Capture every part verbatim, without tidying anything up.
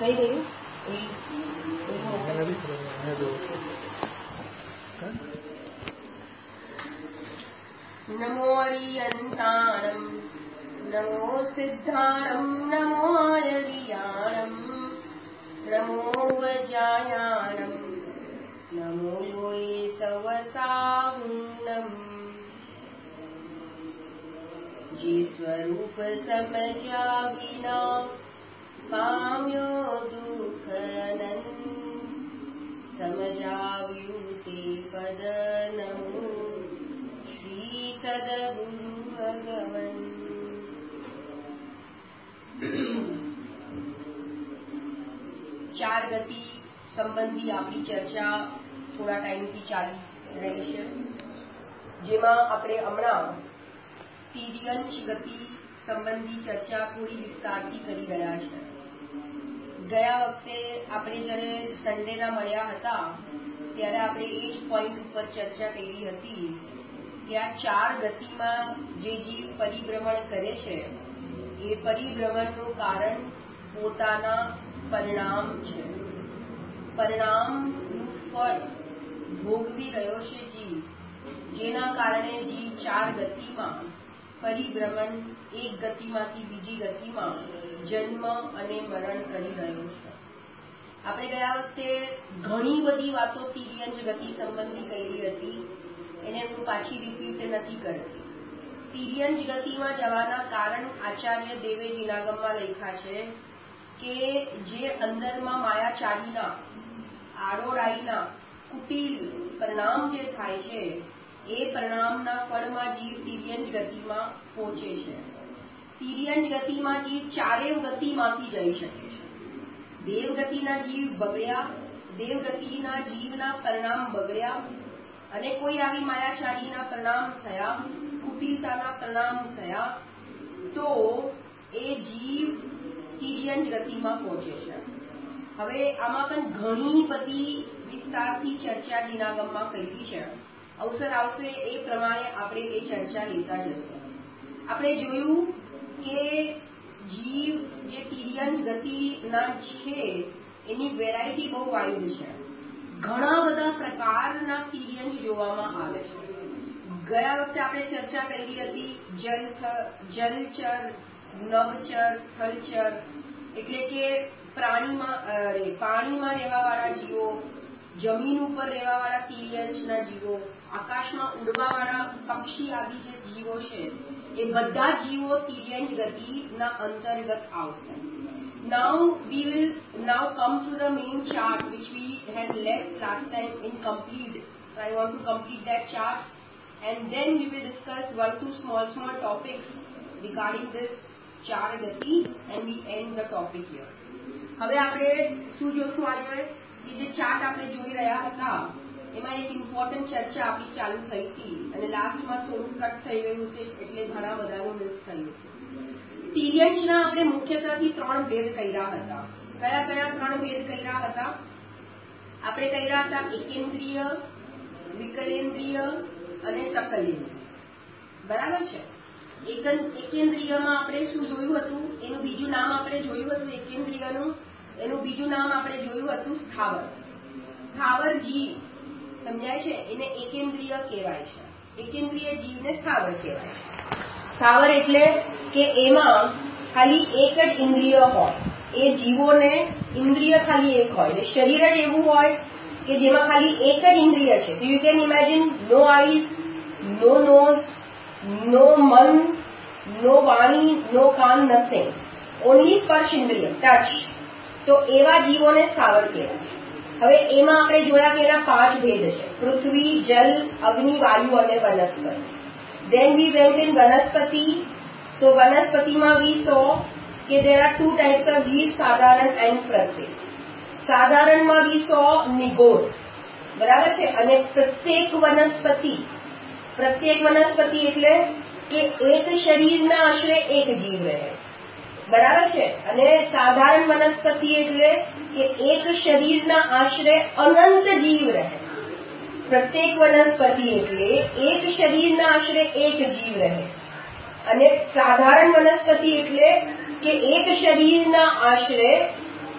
થઈ ગયું. નમો અરિયંતાણમ નમો સિદ્ધાણમ નમો અરિયાણમ નમો વજાયાણમ નમો લોય સવસાહુનમ. જે સ્વરૂપ સમજ્યા વિના પામ્યો દુઃખ અનંત, સમજાવ્યું તે પદ નમો શ્રી સદગુરુ ભગવન. ચાર ગતિ સંબંધી આપણી ચર્ચા થોડા ટાઈમથી ચાલી રહી છે, જેમાં આપણે હમણાં તિર્યંચ ગતિ સંબંધી ચર્ચા થોડી વિસ્તારથી કરી રહ્યા છે. ગયા વખતે આપણે જ્યારે સન્ડેના મળ્યા હતા ત્યારે આપણે એ જ પોઈન્ટ ઉપર ચર્ચા કરી હતી કે આ ચાર ગતિમાં જે જીવ પરિભ્રમણ કરે છે એ પરિભ્રમણનું કારણ પોતાના પરિણામ છે. પરિણામનું ફળ ભોગવી રહ્યો છે જીવ, જેના કારણે જીવ ચાર ગતિમાં પરિભ્રમણ, એક ગતિમાંથી બીજી ગતિમાં જન્મ અને મરણ કરી રહ્યો છે. આપણે ગયા વખતે ઘણી બધી વાતો તિર્યંચ ગતિ સંબંધી કરી હતી, એને હું પાછી રિપીટ નથી કરતી. તિર્યંચ ગતિમાં જવાના કારણ આચાર્ય દેવે જીનાગમમાં લખ્યા છે કે જે અંદરમાં માયાચારીના આડોડાઈના કુટિલ પરિણામ જે થાય છે એ પરિણામના ફળમાં જીવ તિર્યંચ ગતિમાં પહોંચે છે. તિર્યંચ ગતિમાં જીવ ચારેય ગતિમાંથી જઈ શકે છે. દેવગતિના જીવ બગડ્યા, દેવગતિના જીવના પરિણામ બગડ્યા અને કોઈ આવી માયાચારીના પરિણામ થયા, કુટિલતાના પરિણામ થયા, તો એ જીવ તિર્યંચ ગતિમાં પહોંચે છે. હવે આમાં પણ ઘણી બધી વિસ્તારથી ચર્ચા જીનાગમમાં કરી છે. અવસર આવશે એ પ્રમાણે આપણે એ ચર્ચા લેતા જશું. આપણે જોયું કે જીવ જે તિર્યંચ ગતિના છે એની વેરાયટી બહુ વાઇડ છે. ઘણા બધા પ્રકારના તિર્યંચ જોવામાં આવે છે. ગયા વખતે આપણે ચર્ચા કરી હતી જલ જલચર, નભચર, થલચર, એટલે કે પ્રાણીમાં પાણીમાં રહેવાવાળા જીવો, જમીન ઉપર રહેવાવાળા તિર્યંચના જીવો, આકાશમાં ઉડવાવાળા પક્ષી આદિ જે જીવો છે એ બધા જીવો તિર્યંચ ગતિના અંતર્ગત આવશે. Now we will now come to the main chart which we had left last time incomplete. So I want to complete that chart and then we will discuss one two small small topics regarding this ચાર ગતિ and we end the topic here. હવે આપણે શું જોશું આજે? એ જે chart આપણે જોઈ રહ્યા હતા એમાં એક ઇમ્પોર્ટન્ટ ચર્ચા આપણી ચાલુ થઈ હતી અને લાસ્ટમાં થોડું કટ થઈ ગયું છે એટલે ઘણા બધાનું મિસ થયું છે. તિર્યંચના આપણે મુખ્યત્વેથી ત્રણ ભેદ કર્યા હતા. કયા કયા ત્રણ ભેદ કર્યા હતા? આપણે કર્યા હતા એકેન્દ્રિય, વિકલેન્દ્રિય અને સકલેન્દ્રિય. બરાબર છે? એકેન્દ્રિયમાં આપણે શું જોયું હતું? એનું બીજું નામ આપણે જોયું હતું એકેન્દ્રિયનું, એનું બીજું નામ આપણે જોયું હતું સ્થાવર. સ્થાવર જીવ સમજાય છે, એને એકેન્દ્રિય કહેવાય છે. એકેન્દ્રિય જીવને સ્થાવર કહેવાય છે. સ્થાવર એટલે કે એમાં ખાલી એક જ ઇન્દ્રિય હોય, એ જીવોને ઇન્દ્રિય ખાલી એક હોય, એટલે શરીર જ એવું હોય કે જેમાં ખાલી એક જ ઇન્દ્રિય છે. So you can imagine no eyes, no nose, no મન, no વાણી, no કાન, nothing. Only સ્પર્શ ઇન્દ્રિય, ટચ. તો એવા જીવોને સ્થાવર કહેવાય. હવે એમાં આપણે જોયા કે એના પાંચ ભેદ છે: પૃથ્વી, જલ, અગ્નિ, વાયુ અને વનસ્પતિ. Then we went in વનસ્પતિ. So વનસ્પતિમાં we saw કે there are two types of જીવ, સાધારણ and પ્રત્યેક. સાધારણમાં we saw નિગોર, બરાબર છે, અને પ્રત્યેક વનસ્પતિ, પ્રત્યેક વનસ્પતિ એટલે કે એક શરીરના આશરે એક જીવ રહે, બરાબર છે. અને સાધારણ વનસ્પતિ એટલે કે એક શરીરના આશરે અનંત જીવ રહે. પ્રત્યેક વનસ્પતિ એટલે એક શરીરના આશરે એક જીવ રહે. અને સાધારણ વનસ્પતિ એટલે કે એક શરીરના આશરે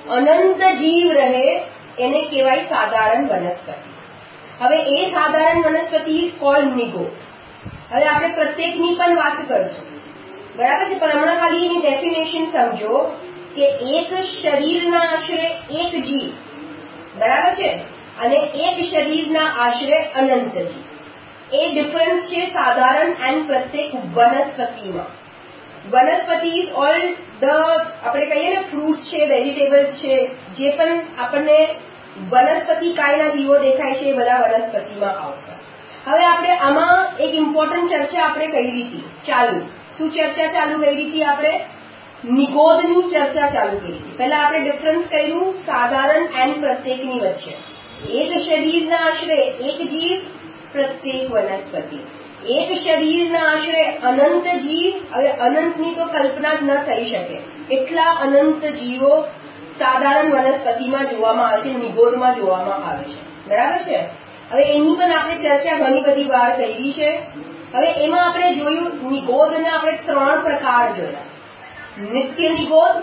અનંત જીવ રહે એને કહેવાય સાધારણ વનસ્પતિ. હવે એ સાધારણ વનસ્પતિ ઇઝ કોલ્ડ નિગોદ. હવે આપણે પ્રત્યેકની પણ વાત કરશું, બરાબર છે, પણ હમણાં ખાલી એની ડેફિનેશન સમજો કે એક શરીરના આશરે એક જીવ, બરાબર છે, અને એક શરીરના આશરે અનંત જીવ. એ ડિફરન્સ છે સાધારણ એન્ડ પ્રત્યેક વનસ્પતિમાં. વનસ્પતિ ઇઝ ઓલ ધ આપણે કહીએ ને ફ્રૂટ્સ છે, વેજીટેબલ્સ છે, જે પણ આપણને વનસ્પતિ કાયના જીવો દેખાય છે એ બધા વનસ્પતિમાં આવશે. હવે આપણે આમાં એક ઇમ્પોર્ટન્ટ ચર્ચા આપણે કરી હતી ચાલુ. શું ચર્ચા ચાલુ કરી હતી? આપણે નિગોદની ચર્ચા ચાલુ કરી હતી. પહેલા આપણે ડિફરન્સ કર્યું સાધારણ એન્ડ પ્રત્યેકની વચ્ચે. એક શરીરના આશરે એક જીવ, પ્રત્યેક વનસ્પતિ. એક શરીરના આશરે અનંત જીવ. હવે અનંતની તો કલ્પના જ ન થઈ શકે, એટલા અનંત જીવો સાધારણ વનસ્પતિમાં જોવામાં આવે છે, નિગોદમાં જોવામાં આવે છે, બરાબર છે. હવે એની પણ આપણે ચર્ચા ઘણી બધી વાર કરી છે. હવે એમાં આપણે જોયું નિગોદના આપણે ત્રણ પ્રકાર જોયા: નિત્ય નિગોદ,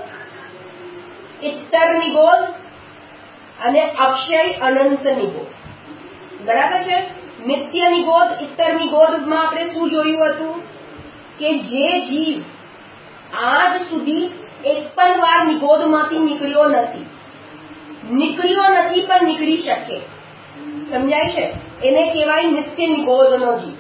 ઇત્તર નિગોદ અને અક્ષય અનંત નિગોદ, બરાબર છે. નિત્ય નિગોદ, ઇત્તર નિગોદમાં આપણે શું જોયું હતું કે જે જીવ આજ સુધી એક પણ વાર નિગોદમાંથી નીકળ્યો નથી, નીકળ્યો નથી પણ નીકળી શકે, સમજાય છે, એને કહેવાય નિત્ય નિગોદનો જીવ.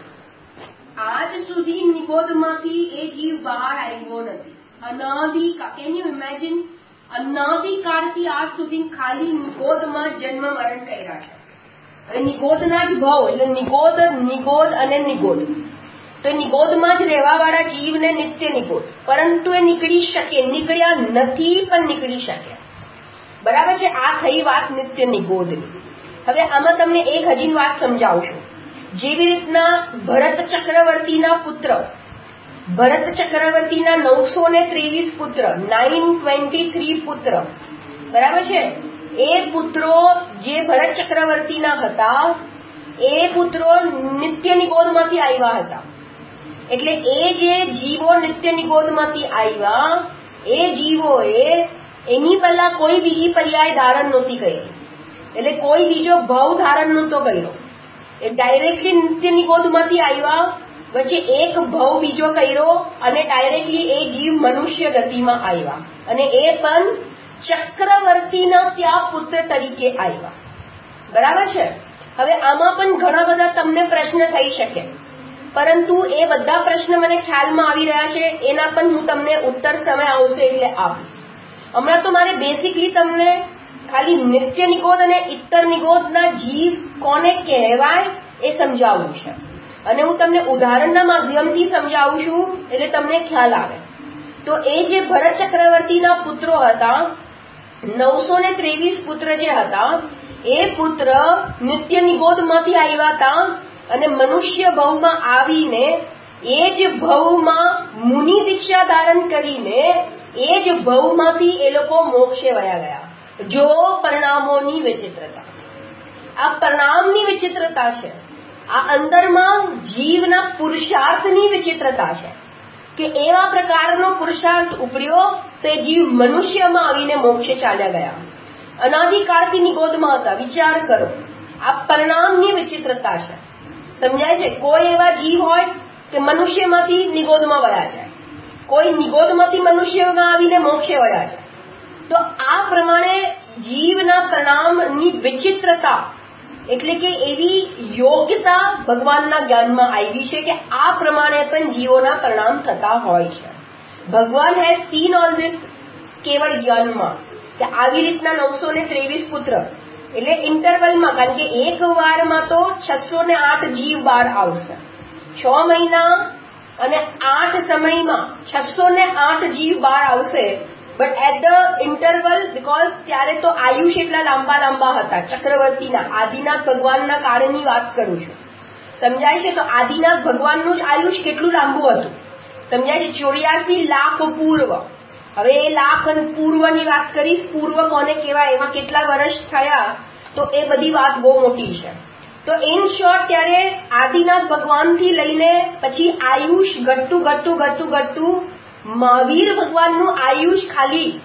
આજ સુધી નિગોદમાંથી એ જીવ બહાર આવ્યો નથી. અનાદિકાળ, કેન યુ ઇમેજિન, અનાદિકાળથી આજ સુધી ખાલી નિગોદમાં જન્મ મરણ કર્યા છે. હવે નિગોદના જ ભાવ એટલે નિગોદ, નિગોદ અને નિગોદ. તો નિગોદમાં જ રહેવા વાળા જીવને નિત્ય નિગોદ, પરંતુ એ નીકળી શકે, નીકળ્યા નથી પણ નીકળી શકે, બરાબર છે. આ થઈ વાત નિત્ય નિગોદની. હવે આમાં તમને એક હજી વાત સમજાવશું. જેવી રીતના ભરત ચક્રવર્તીના પુત્ર, ભરત ચક્રવર્તીના નવસો ને ત્રેવીસ પુત્ર, નાઇન ટ્વેન્ટી થ્રી પુત્ર, બરાબર છે. એ પુત્રો જે ભરત ચક્રવર્તીના હતા એ પુત્રો નિત્ય નિગોદમાંથી આવ્યા હતા. એટલે એ જે જીવો નિત્ય નિગોદમાંથી આવ્યા એ જીવોએ એની પહેલા કોઈ બીજી પર્યાય ધારણ નહોતી કરી, એટલે કોઈ બીજો ભાવ ધારણ નહોતો કર્યો. એ ડાયરેક્ટલી નિત્ય નિગોદમાંથી આવ્યા, વચ્ચે એક ભાવ બીજો કર્યો અને ડાયરેક્ટલી એ જીવ મનુષ્ય ગતિમાં આવ્યા, અને એ પણ ચક્રવર્તીના ત્યાં પુત્ર તરીકે આવ્યા, બરાબર છે. હવે આમાં પણ ઘણા બધા તમને પ્રશ્ન થઈ શકે, પરંતુ એ બધા પ્રશ્ન મને ખ્યાલમાં આવી રહ્યા છે, એના પણ હું તમને ઉત્તર સમય આવશે એટલે આપીશ. હમણાં તો મારે બેસિકલી તમને ખાલી નિત્ય નિગોદ અને ઇત્તર નિગોદના જીવ કોને કહેવાય એ સમજાવવું છે, અને હું તમને ઉદાહરણના માધ્યમથી સમજાવું છું એટલે તમને ખ્યાલ આવે. તો એ જે ભરત ચક્રવર્તીના પુત્રો હતા, નવસો ને ત્રેવીસ પુત્ર જે હતા, એ પુત્ર નિત્ય નિગોદમાંથી આવ્યા હતા અને મનુષ્ય ભવમાં આવીને એ જ ભવમાં મુનિ દીક્ષા ધારણ કરીને એ જ ભવમાંથી એ લોકો મોક્ષે વયા ગયા. જો પરિણામોની વિચિત્રતા, આ પરિણામની વિચિત્રતા છે, આ અંદરમાં જીવના પુરુષાર્થની વિચિત્રતા છે કે એવા પ્રકારનો પુરુષાર્થ ઉપડ્યો તો એ જીવ મનુષ્યમાં આવીને મોક્ષે ચાલ્યા ગયા. અનાદિકાળથી નિગોદમાં હતા, વિચાર કરો, આ પરિણામની વિચિત્રતા છે, સમજાય છે. કોઈ એવા જીવ હોય કે મનુષ્યમાંથી નિગોદમાં વયા જાય, કોઈ નિગોદમાંથી મનુષ્યમાં આવીને મોક્ષે વયા જાય. તો આ પ્રમાણે જીવના પરિણામની વિચિત્રતા એટલે કે એવી યોગ્યતા ભગવાનના જ્ઞાનમાં આવી છે કે આ પ્રમાણે પણ જીવોના પરિણામ થતા હોય છે. ભગવાન હેઝ સીન ઓલ ધીસ કેવળ જ્ઞાનમાં કે આવી રીતના નવસો ને ત્રેવીસ પુત્ર એટલે ઇન્ટરવલમાં, કારણ કે એક વારમાં તો છસો ને આઠ જીવ બહાર આવશે, છ મહિના અને આઠ સમયમાં છસો ને આઠ જીવ બહાર આવશે. But at the interval, because ત્યારે તો આયુષ એટલા લાંબા લાંબા હતા ચક્રવર્તીના, આદિનાથ ભગવાનના કાળની વાત કરું છું, સમજાય છે. તો આદિનાથ ભગવાનનું જ આયુષ કેટલું લાંબુ હતું, સમજાય છે, ચોર્યાસી લાખ પૂર્વ. હવે એ લાખ પૂર્વની વાત કરીશ, પૂર્વ કોને કહેવાય, એમાં કેટલા વર્ષ થયા, તો એ બધી વાત બહુ મોટી છે. તો ઇન શોર્ટ ત્યારે આદિનાથ ભગવાનથી લઈને પછી આયુષ ઘટતું ઘટતું ઘટતું ઘટતું મહાવીર ભગવાનનું આયુષ ખાલી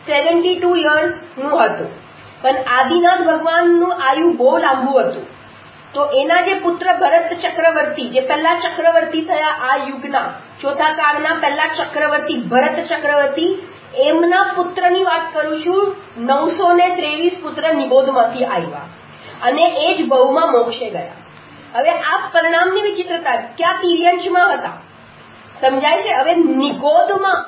સેવન્ટી ટુ યર્સનું હતું, પણ આદિનાથ ભગવાનનું આયુ બહુ લાંબુ હતું. તો એના જે પુત્ર ભરત ચક્રવર્તી, જે પહેલા ચક્રવર્તી થયા આ યુગના, ચોથા કાળના પહેલા ચક્રવર્તી ભરત ચક્રવર્તી, એમના પુત્રની વાત કરું છું. નવસો ને ત્રેવીસ પુત્ર નિગોદમાંથી આવ્યા અને એ જ બહુમાં મોક્ષે ગયા. હવે આ પરિણામની વિચિત્રતા ક્યાં તિર્યંશમાં હતા, સમજાય છે? હવે નિગોદમાં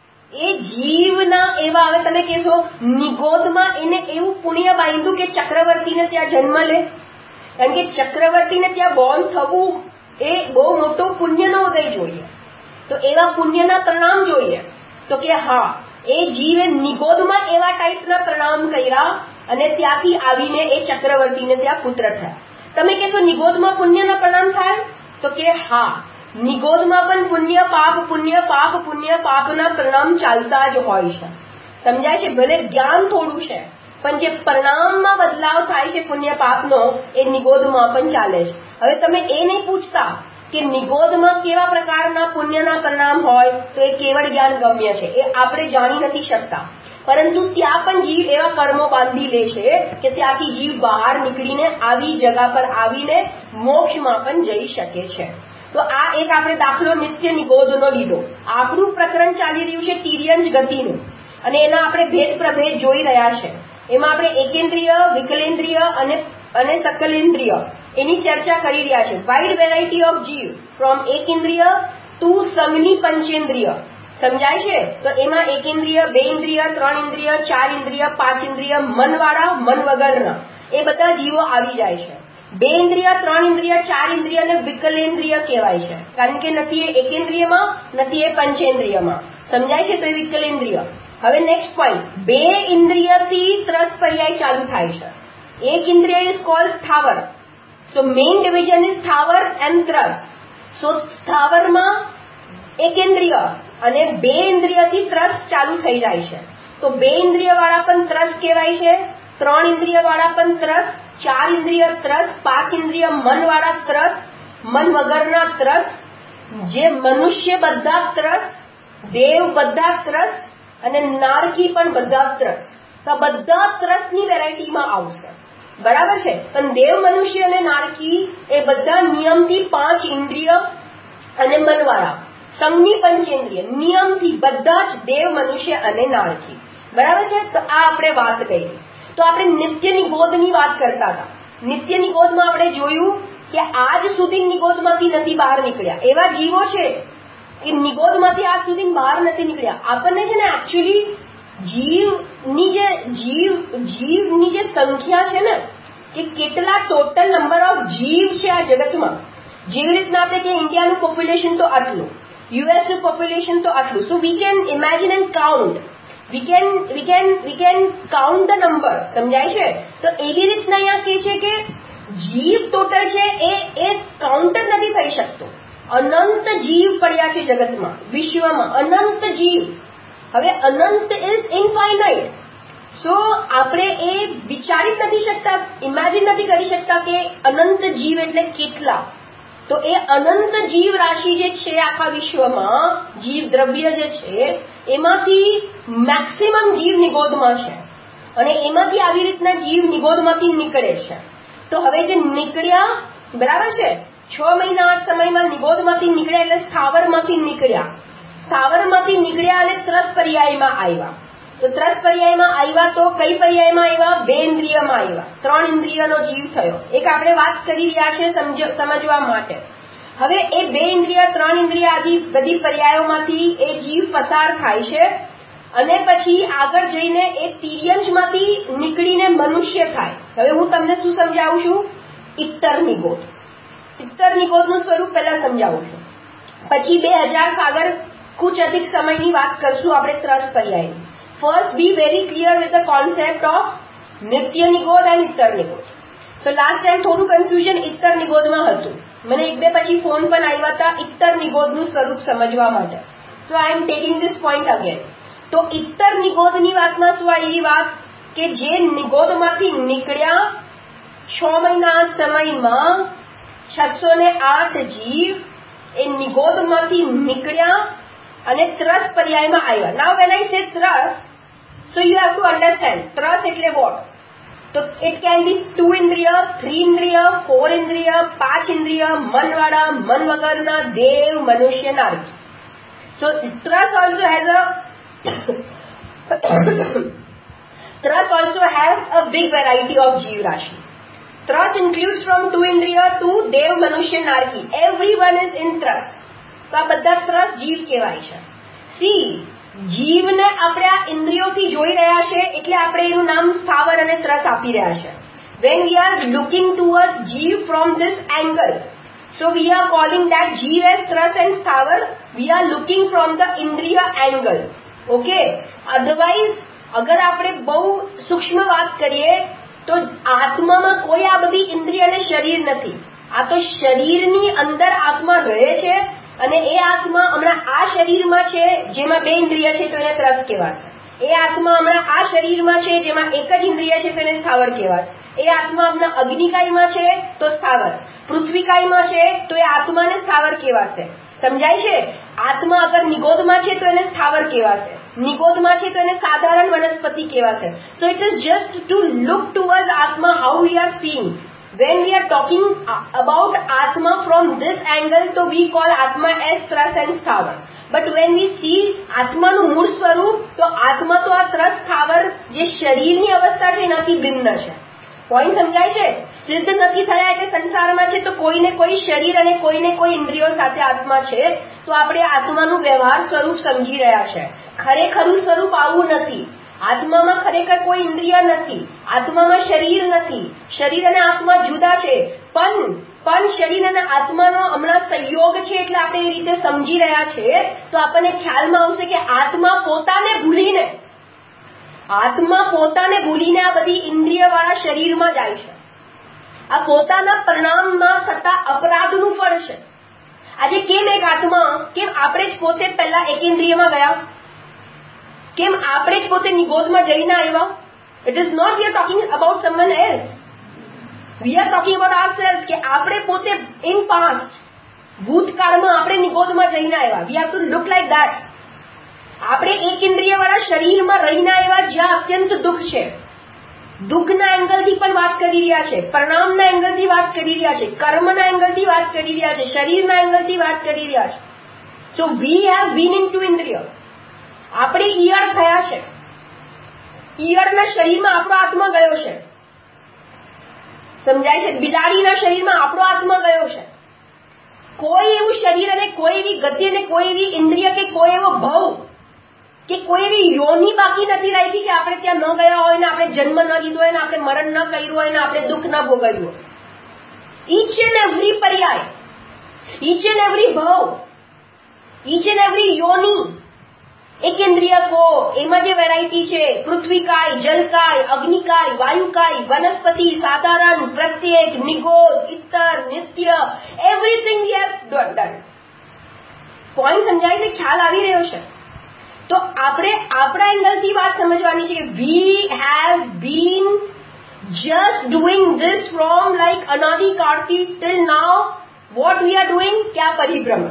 એ જીવના એવા, હવે તમે કહેશો નિગોદમાં એને એવું પુણ્ય બાંધ્યું કે ચક્રવર્તીને ત્યાં જન્મ લે, કારણ કે ચક્રવર્તીને ત્યાં બોર્ન થવું એ બહુ મોટો પુણ્યનો ઉદય જોઈએ. તો એવા પુણ્યના પ્રણામ જોઈએ. તો કે હા, એ જીવે નિગોદમાં એવા ટાઈપના પ્રણામ કર્યા અને ત્યાંથી આવીને એ ચક્રવર્તીને ત્યાં પુત્ર થયા. તમે કહેશો નિગોદમાં પુણ્યના પ્રણામ થાય? તો કે હા, નિગોદમાં પણ પુણ્ય પાપ પુણ્ય પાપ પુણ્ય પાપના પ્રણામ ચાલતા જ હોય છે. સમજાય છે? ભલે જ્ઞાન થોડું છે, પણ જે પરિણામમાં બદલાવ થાય છે પુણ્ય પાપનો, એ નિગોદમાં પણ ચાલે છે. હવે તમે એ નહીં પૂછતા કે નિગોદમાં કેવા પ્રકારના પુણ્યના પરિણામ હોય, તો એ કેવળ જ્ઞાન ગમ્ય છે, એ આપણે જાણી નથી શકતા. પરંતુ ત્યાં પણ જીવ એવા કર્મો બાંધી લે છે કે ત્યાંથી જીવ બહાર નીકળીને આવી જગા પર આવીને મોક્ષમાં પણ જઈ શકે છે. તો આ એક આપણે દાખલો નિત્ય નિગોદનો લીધો. આપણું પ્રકરણ ચાલી રહ્યું છે તિર્યંશ ગતિનું, અને એના આપણે ભેદ પ્રભેદ જોઈ રહ્યા છે. એમાં આપણે એકેન્દ્રિય, વિકલેન્દ્રિય અને અને સકલેન્દ્રિય એની ચર્ચા કરી રહ્યા છે. વાઇડ વેરાયટી ઓફ જીવ ફ્રોમ એકેન્દ્રિય ટુ સમની પંચેન્દ્રિય. સમજાય છે? તો એમાં એકેન્દ્રિય, બે ઇન્દ્રિય, ત્રણ ઇન્દ્રિય, ચાર ઇન્દ્રિય, પાંચ ઇન્દ્રિય, મનવાળા, મન વગરના, એ બધા જીવો આવી જાય છે. બે ઇન્દ્રિય, ત્રણ ઇન્દ્રિય, ચાર ઇન્દ્રિય અને વિકલેન્દ્રિય કહેવાય છે, કારણ કે નથી એ એકેન્દ્રિયમાં નથી એ પંચેન્દ્રિયમાં. સમજાય છે? તો એ વિકલેન્દ્રિય. હવે નેક્સ્ટ પોઈન્ટ, બે ઇન્દ્રિયથી ત્રસ પર્યાય ચાલુ થાય છે. એક ઇન્દ્રિય ઇઝ કોલ્ડ સ્થાવર. સો મેઇન ડિવિઝન ઇઝ સ્થાવર એન્ડ ત્રસ. સો સ્થાવરમાં એકેન્દ્રિય અને બે ઇન્દ્રિયથી ત્રસ ચાલુ થઈ જાય છે. તો બે ઇન્દ્રિય વાળા પણ ત્રસ કહેવાય છે, ત્રણ ઇન્દ્રિય વાળા પણ ત્રસ, ચાર ઇન્દ્રિય ત્રસ, પાંચ ઇન્દ્રિય મન વાળા ત્રસ, મન વગરના ત્રસ, જે મનુષ્ય બધા ત્રસ, દેવ બધા ત્રસ અને નારકી પણ બધા ત્રસ. તો બધા ત્રસની વેરાયટીમાં આવશે, બરાબર છે? પણ દેવ, મનુષ્ય અને નારકી એ બધા નિયમથી પાંચ ઇન્દ્રિય અને મનવાળા, સંઘની પંચેન્દ્રિય, નિયમથી બધા જ દેવ, મનુષ્ય અને નારકી, બરાબર છે? તો આ આપણે વાત કરી. તો આપણે નિત્ય નિગોદની વાત કરતા હતા. નિત્ય નિગોદમાં આપણે જોયું કે આજ સુધી નિગોદમાંથી નથી બહાર નીકળ્યા. એવા જીવો છે કે નિગોદમાંથી આજ સુધી બહાર નથી નીકળ્યા. આપણને છે ને એકચ્યુઅલી જીવની જે જીવ જીવની જે સંખ્યા છે ને, કે કેટલા ટોટલ નંબર ઓફ જીવ છે આ જગતમાં. જેવી રીતના આપણે કે ઇન્ડિયાનું પોપ્યુલેશન તો આટલું, યુએસનું પોપ્યુલેશન તો આટલું. So we can imagine and count, we can we can we can count the number. સમજાય છે? તો એવી રીતના અહીંયા કહે છે કે જીવ ટોટલ છે એ એ કાઉન્ટ જ નથી થઈ શકતો. અનંત જીવ પડ્યા છે જગતમાં, વિશ્વમાં અનંત જીવ. હવે અનંત ઇઝ ઇનફાઇનાઇટ. સો આપણે એ વિચારી નથી શકતા, ઇમેજિન નથી કરી શકતા કે અનંત જીવ એટલે કેટલા. તો એ અનંત જીવ રાશિ જે છે આખા વિશ્વમાં, જીવ દ્રવ્ય જે છે એમાંથી મેક્સિમમ જીવ નિગોદમાં છે, અને એમાંથી આવી રીતના જીવ નિગોદમાંથી નીકળે છે. તો હવે જે નીકળ્યા, બરાબર છે, છ મહિના આઠ સમયમાં નિગોદમાંથી નીકળ્યા એટલે સ્થાવરમાંથી નીકળ્યા. સ્થાવરમાંથી નીકળ્યા અને ત્રસ પર્યાયમાં આવ્યા. તો ત્રસ પર્યાયમાં આવ્યા તો કઈ પર્યાયમાં આવ્યા? બે ઇન્દ્રિયમાં આવ્યા. ત્રણ ઇન્દ્રિયનો જીવ થયો. એક આપણે વાત કરી રહ્યા છે સમજવા માટે. હવે એ બે ઇન્દ્રિય, ત્રણ ઇન્દ્રિય આદિ બધી પર્યાયોમાંથી એ જીવ પસાર થાય છે અને પછી આગળ જઈને એ તિર્યંશમાંથી નીકળીને મનુષ્ય થાય. હવે હું તમને શું સમજાવું છું? ઇત્તર નિગોદ. ઇત્તર નિગોદનું સ્વરૂપ પહેલા સમજાવું છું, પછી બે હજાર સાગર કુછ અધિક સમયની વાત કરશું આપણે ત્રસ પર્યાયની. First be very clear with the concept of નિત્ય નિગોદ એન્ડ ઇત્તર નિગોદ. સો લાસ્ટ ટાઈમ થોડું કન્ફ્યુઝન ઇત્તર નિગોદમાં હતું. મને એક બે પછી ફોન પણ આવ્યા હતા ઇત્તર નિગોદનું સ્વરૂપ સમજવા માટે. So I am taking this point again. તો ઇત્તર નિગોદની વાતમાં શું આવી વાત કે જે નિગોદમાંથી નીકળ્યા છ મહિના સમયમાં છસો ને આઠ જીવ એ નિગોદમાંથી નીકળ્યા અને ત્રસ પર્યાયમાં આવ્યા. નાઉ વેન આઈ સે ત્રસ, So you have to understand, ત્રસ એટલે what? તો it can be two ઇન્દ્રિય, three ઇન્દ્રિય, four ઇન્દ્રિય, પાંચ ઇન્દ્રિય, મનવાળા, મન વગરના, દેવ, મનુષ્ય, નારકી. So ત્રસ also has a ત્રસ also have a big variety of જીવ રાશિ. ત્રસ includes from two ઇન્દ્રિય to દેવ, મનુષ્ય, નારકી. Everyone is in ત્રસ. તો આ બધા ત્રસ જીવ કહેવાય છે. See, જીવને આપણે આ ઇન્દ્રિયોથી જોઈ રહ્યા છે એટલે આપણે એનું નામ સ્થાવર અને ત્રસ આપી રહ્યા છે. When we are looking towards જીવ from this angle, so we are calling that જીવ as ત્રસ and સ્થાવર. We are looking from the ઇન્દ્રિય angle. Okay? Otherwise, અગર આપણે બહુ સૂક્ષ્મ વાત કરીએ તો આત્મામાં કોઈ આ બધી ઇન્દ્રિય અને શરીર નથી. આ તો શરીરની અંદર આત્મા રહે છે અને એ આત્મા હમણાં આ શરીરમાં છે જેમાં બે ઇન્દ્રિય છે તો એને ત્રસ કહેવાશે. એ આત્મા હમણાં આ શરીરમાં છે જેમાં એક જ ઇન્દ્રિય છે તો એને સ્થાવર કહેવાશે. એ આત્મા હમણાં અગ્નિકાયમાં છે તો સ્થાવર, પૃથ્વીકાયમાં છે તો એ આત્માને સ્થાવર કહેવાશે. સમજાય છે? આત્મા અગર નિગોદમાં છે તો એને સ્થાવર કહેવાશે, નિગોદમાં છે તો એને સાધારણ વનસ્પતિ કહેવાશે. So it is just to look towards આત્મા, how we are seeing. When we are talking about Atma from this angle, so we call Atma as Tras and Sthavar. But when we see Atma નું મૂળ સ્વરૂપ, તો આત્મા તો આ ત્રસ સ્થાવર જે શરીરની અવસ્થા છે એનાથી ભિન્ન છે. પોઈન્ટ સમજાય છે? સિદ્ધ નથી થયા એટલે સંસારમાં છે તો કોઈને કોઈ શરીર અને કોઈને કોઈ ઇન્દ્રિયો સાથે આત્મા છે તો આપણે આત્માનું વ્યવહાર સ્વરૂપ સમજી રહ્યા છે. ખરેખરું સ્વરૂપ આવું નથી. આત્મામાં ખરેખર કોઈ ઇન્દ્રિય નથી, આત્મામાં શરીર નથી. શરીર અને આત્મા જુદા છે, પણ પણ શરીર અને આત્માનો હમણાં સંયોગ છે એટલે આપણે એ રીતે સમજી રહ્યા છે તો આપણને ખ્યાલમાં આવશે કે આત્મા પોતાને ભૂલીને આત્મા પોતાને ભૂલીને આ બધી ઇન્દ્રિયવાળા શરીરમાં જાય છે. આ પોતાના પરિણામમાં થતા અપરાધનું ફળ છે. આજે કેમ એક આત્મા, કેમ આપણે જ પોતે પહેલા એક ઇન્દ્રિયમાં ગયા? કેમ આપણે જ પોતે નિગોદમાં જઈને આવ્યા? It is not we are talking about someone else. We are talking about ourselves કે આપણે પોતે ઇન પાસ્ટ ભૂતકાળમાં આપણે નિગોદમાં જઈને આવ્યા. We have to look like that. આપણે એક ઇન્દ્રિયવાળા શરીરમાં રહીને આવ્યા જ્યાં અત્યંત દુઃખ છે. દુઃખના એંગલથી પણ વાત કરી રહ્યા છે, પરિણામના એંગલથી વાત કરી રહ્યા છે, કર્મના એંગલથી વાત કરી રહ્યા છે, શરીરના એંગલથી વાત કરી રહ્યા છે. So we have been in two ઇન્દ્રિય. આપણે ઈયળ થયા છે, ઈયળના શરીરમાં આપણો આત્મા ગયો છે. સમજાય છે? બિલાડીના શરીરમાં આપણો આત્મા ગયો છે. કોઈ એવું શરીર અને કોઈ એવી ગતિ અને કોઈ એવી ઇન્દ્રિય કે કોઈ એવો ભવ કે કોઈ એવી યોની બાકી નથી રાખી કે આપણે ત્યાં ન ગયા હોય ને આપણે જન્મ ન લીધો હોય ને આપણે મરણ ન કર્યું હોય ને આપણે દુઃખ ન ભોગવ્યું હોય. ઈચ એન્ડ એવરી પર્યાય, ઈચ એન્ડ એવરી ભવ, ઈચ એન્ડ એવરી યોની, એક ઇન્દ્રિય કો એમાં જે વેરાયટી છે, પૃથ્વીકાય, જલકાય, અગ્નિકાય, વાયુકાય, વનસ્પતિ, સાધારણ, પ્રત્યેક, નિગોદ, ઇતર, નિત્ય, everything we have done. Point સમજાય છે? ખ્યાલ આવી રહ્યો છે? તો આપણે આપણા એંગલથી વાત સમજવાની છે કે we have been just doing this from like અનાદિ કાળથી till now. What we are doing? કે આ પરિભ્રમણ.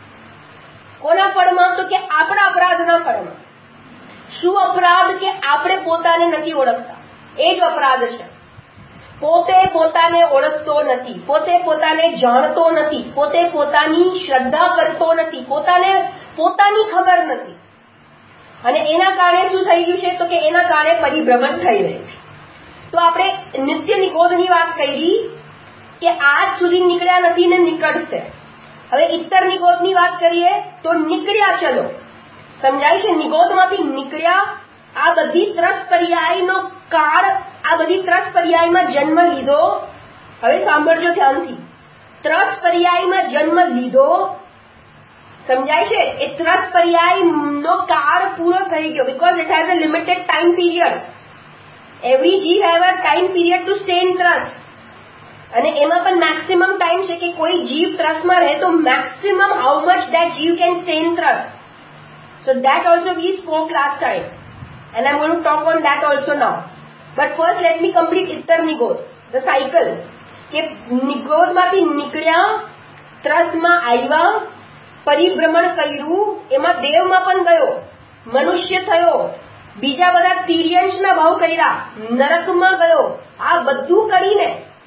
કોના ફળમાં? તો કે આપણા અપરાધના ફળમાં. શું અપરાધ? કે આપણે પોતાને નથી ઓળખતા. એ જ અપરાધ છે. પોતે પોતાને ઓળખતો નથી, પોતે પોતાને જાણતો નથી, પોતે પોતાની શ્રદ્ધા કરતો નથી, પોતાને પોતાની ખબર નથી. અને એના કારણે શું થઈ ગયું છે? તો કે એના કારણે પરિભ્રમણ થઈ રહ્યું છે. તો આપણે નિત્ય નિગોદની વાત કરી કે આજ સુધી નીકળ્યા નથી ને નીકળશે. હવે ઇતર નિગોદની વાત કરીએ તો નીકળ્યા ચલો. સમજાય છે? નિગોદમાંથી નીકળ્યા. આ બધી ત્રસ પર્યાયનો કાળ, આ બધી ત્રસ પર્યાયમાં જન્મ લીધો. હવે સાંભળજો ધ્યાનથી. ત્રસ પર્યાયમાં જન્મ લીધો. સમજાય છે? એ ત્રસ પર્યાયનો કાળ પૂરો થઈ ગયો. Because it has a limited time period. Every જીવ have a time period to stay in ત્રસ. અને એમાં પણ મેક્સિમમ ટાઈમ છે કે કોઈ જીવ ત્રસમાં રહે તો મેક્સિમમ હાઉ મચ ધેટ જીવ કેન સ્ટે ઇન ત્રસ. So that also we spoke last time and I am going to talk on that also now. But first let me complete ઇતર નિગોદ, ધ સાયકલ. કે નિગોદમાંથી નીકળ્યા, ત્રસમાં આવ્યા, પરિભ્રમણ કર્યું, એમાં દેવમાં પણ ગયો, મનુષ્ય થયો, બીજા બધા તિર્યંશના ભાવ કર્યા, નરકમાં ગયો, આ બધું કરીને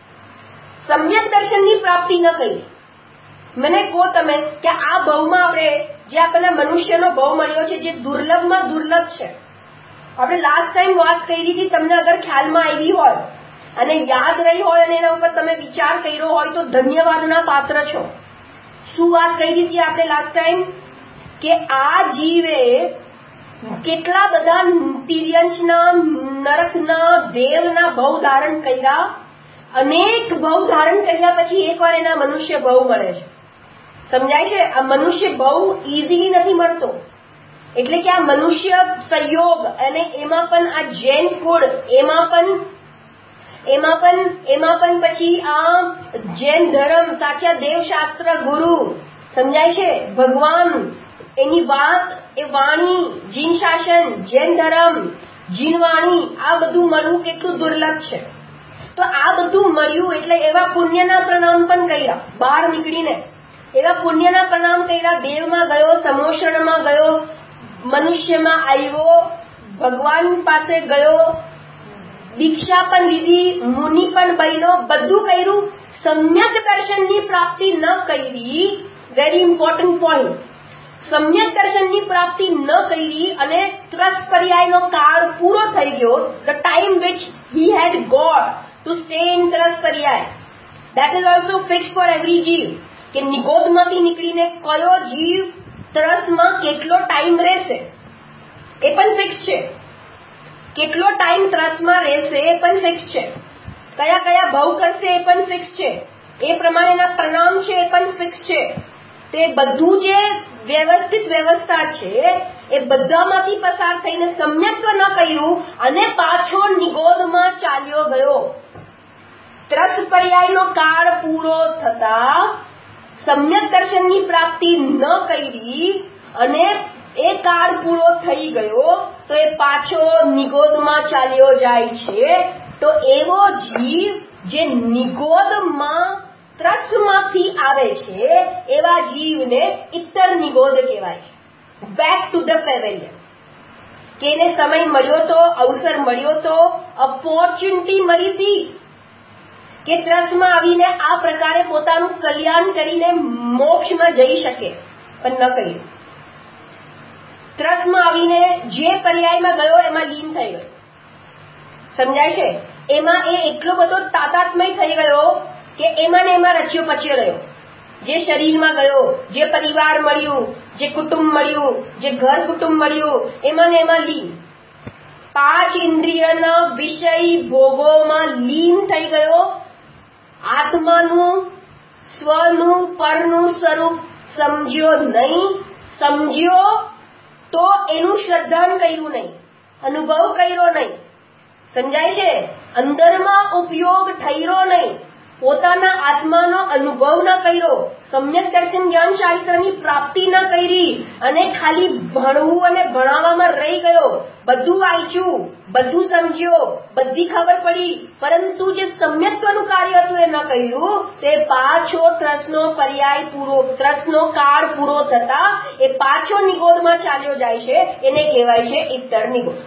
સમ્યક દર્શનની પ્રાપ્તિ ન કરી. મને કહો તમે કે આ ભાવમાં આપણે જે આપણને મનુષ્યનો ભાવ મળ્યો છે, જે દુર્લભમાં દુર્લભ છે, આપણે લાસ્ટ ટાઈમ વાત કરી હતી, તમને અગર ખ્યાલમાં આવી હોય અને યાદ રહી હોય અને એના ઉપર તમે વિચાર કર્યો હોય તો ધન્યવાદના પાત્ર છો. શું વાત કરી હતી આપણે લાસ્ટ ટાઈમ? કે આ જીવે કેટલા બધા તિર્યંશના, નરકના, દેવના ભાવ ધારણ કર્યા, અનેક ભાવ ધારણ કર્યા પછી એકવાર એના મનુષ્ય ભાવ મળે છે. સમજાય છે? આ મનુષ્ય ભાવ ઈઝીલી નથી મળતો. એટલે કે આ મનુષ્ય સંયોગ અને એમાં પણ આ જૈન કુળ, એમાં પણ એમાં પણ એમાં પણ પછી આ જૈન ધર્મ, સાચા દેવશાસ્ત્ર ગુરુ, સમજાય છે? ભગવાન, એની વાત, એ વાણી, જીન શાસન, જૈન ધર્મ, જીન વાણી, આ બધું મળવું કેટલું દુર્લભ છે. તો આ બધું મળ્યું એટલે એવા પુણ્યના પ્રણામ પણ કર્યા, બહાર નીકળીને એવા પુણ્યના પ્રણામ કર્યા. દેવમાં ગયો, સમોષણમાં ગયો, મનુષ્યમાં આવ્યો, ભગવાન પાસે ગયો, દીક્ષા પણ લીધી, મુનિ પણ બન્યો, બધું કર્યું. સમ્યક દર્શનની પ્રાપ્તિ ન કરી. Very important point. સમ્યક દર્શનની પ્રાપ્તિ ન કરી અને ત્રસ પર્યાયનો કાળ પૂરો થઈ ગયો. The time which he had got to stay in ત્રસ પર્યાય, that is also fix for every જીવ. કે નિગોદમાંથી નીકળીને કયો જીવ ત્રસમાં કેટલો ટાઈમ રહેશે એ પણ ફિક્સ છે. કેટલો ટાઈમ ત્રસમાં રહેશે એ પણ ફિક્સ છે. કયા કયા ભાવ કરશે એ પણ ફિક્સ છે. એ પ્રમાણેના પરિણામ છે એ પણ ફિક્સ છે. તે બધું જે વ્યવસ્થિત વ્યવસ્થા છે એ બધામાંથી પસાર થઈને સમ્યક્ત્વ ન કર્યું અને પાછો નિગોદમાં ચાલ્યો ગયો. ત્રસ પર્યાયનો કાળ પૂરો થતા સમ્યક દર્શનની પ્રાપ્તિ ન કરી અને એ કાળ પૂરો થઈ ગયો તો એ પાછો નિગોદમાં ચાલ્યો જાય છે. તો એવો જીવ જે નિગોદમાં ત્રસમાંથી આવે છે એવા જીવને ઇત્તર નિગોદ કહેવાય છે. Back to the pavilion. કે એને સમય મળ્યો તો, અવસર મળ્યો તો, ઓપોર્ચ્યુનિટી મળી હતી કે ત્રસમાં આવીને આ પ્રકારે પોતાનું કલ્યાણ કરીને મોક્ષમાં જઈ શકે, પણ ન કર્યું. ત્રસમાં આવીને જે પર્યાયમાં ગયો એમાં લીન થઈ ગયો. સમજાય છે? એમાં એ એટલો બધો તાદાત્મય થઈ ગયો કે એમાં ને એમાં રચ્યો પચ્યો રહ્યો. જે શરીરમાં ગયો, જે પરિવાર મળ્યું, જે કુટુંબ મળ્યું, જે ઘર કુટુંબ મળ્યું, એમાં ને એમાં લીન. પાંચ ઇન્દ્રિયના વિષય ભોગોમાં લીન થઈ ગયો. આત્માનું, સ્વનું, પરનું સ્વરૂપ સમજ્યો નહીં. સમજ્યો તો એનું શ્રદ્ધાન કર્યું નહીં, અનુભવ કર્યો નહીં. સમજાય છે? અંદરમાં ઉપયોગ થયો નહીં, પોતાના આત્માનો અનુભવ ન કર્યો, સમ્યક દર્શન જ્ઞાન ચારિત્રની પ્રાપ્તિ ન કરી અને ખાલી ભણવું અને ભણાવવામાં રહી ગયો. બધું વાંચ્યું, બધું સમજ્યો, બધી ખબર પડી, પરંતુ જે સમ્યક્ત્વનું કાર્ય હતું એ ન કર્યું. તે પાછો ત્રસનો પર્યાય પૂરો, ત્રસનો કાળ પૂરો થતા એ પાછો નિગોદમાં ચાલ્યો જાય છે. એને કહેવાય છે ઇત્તર નિગોદ.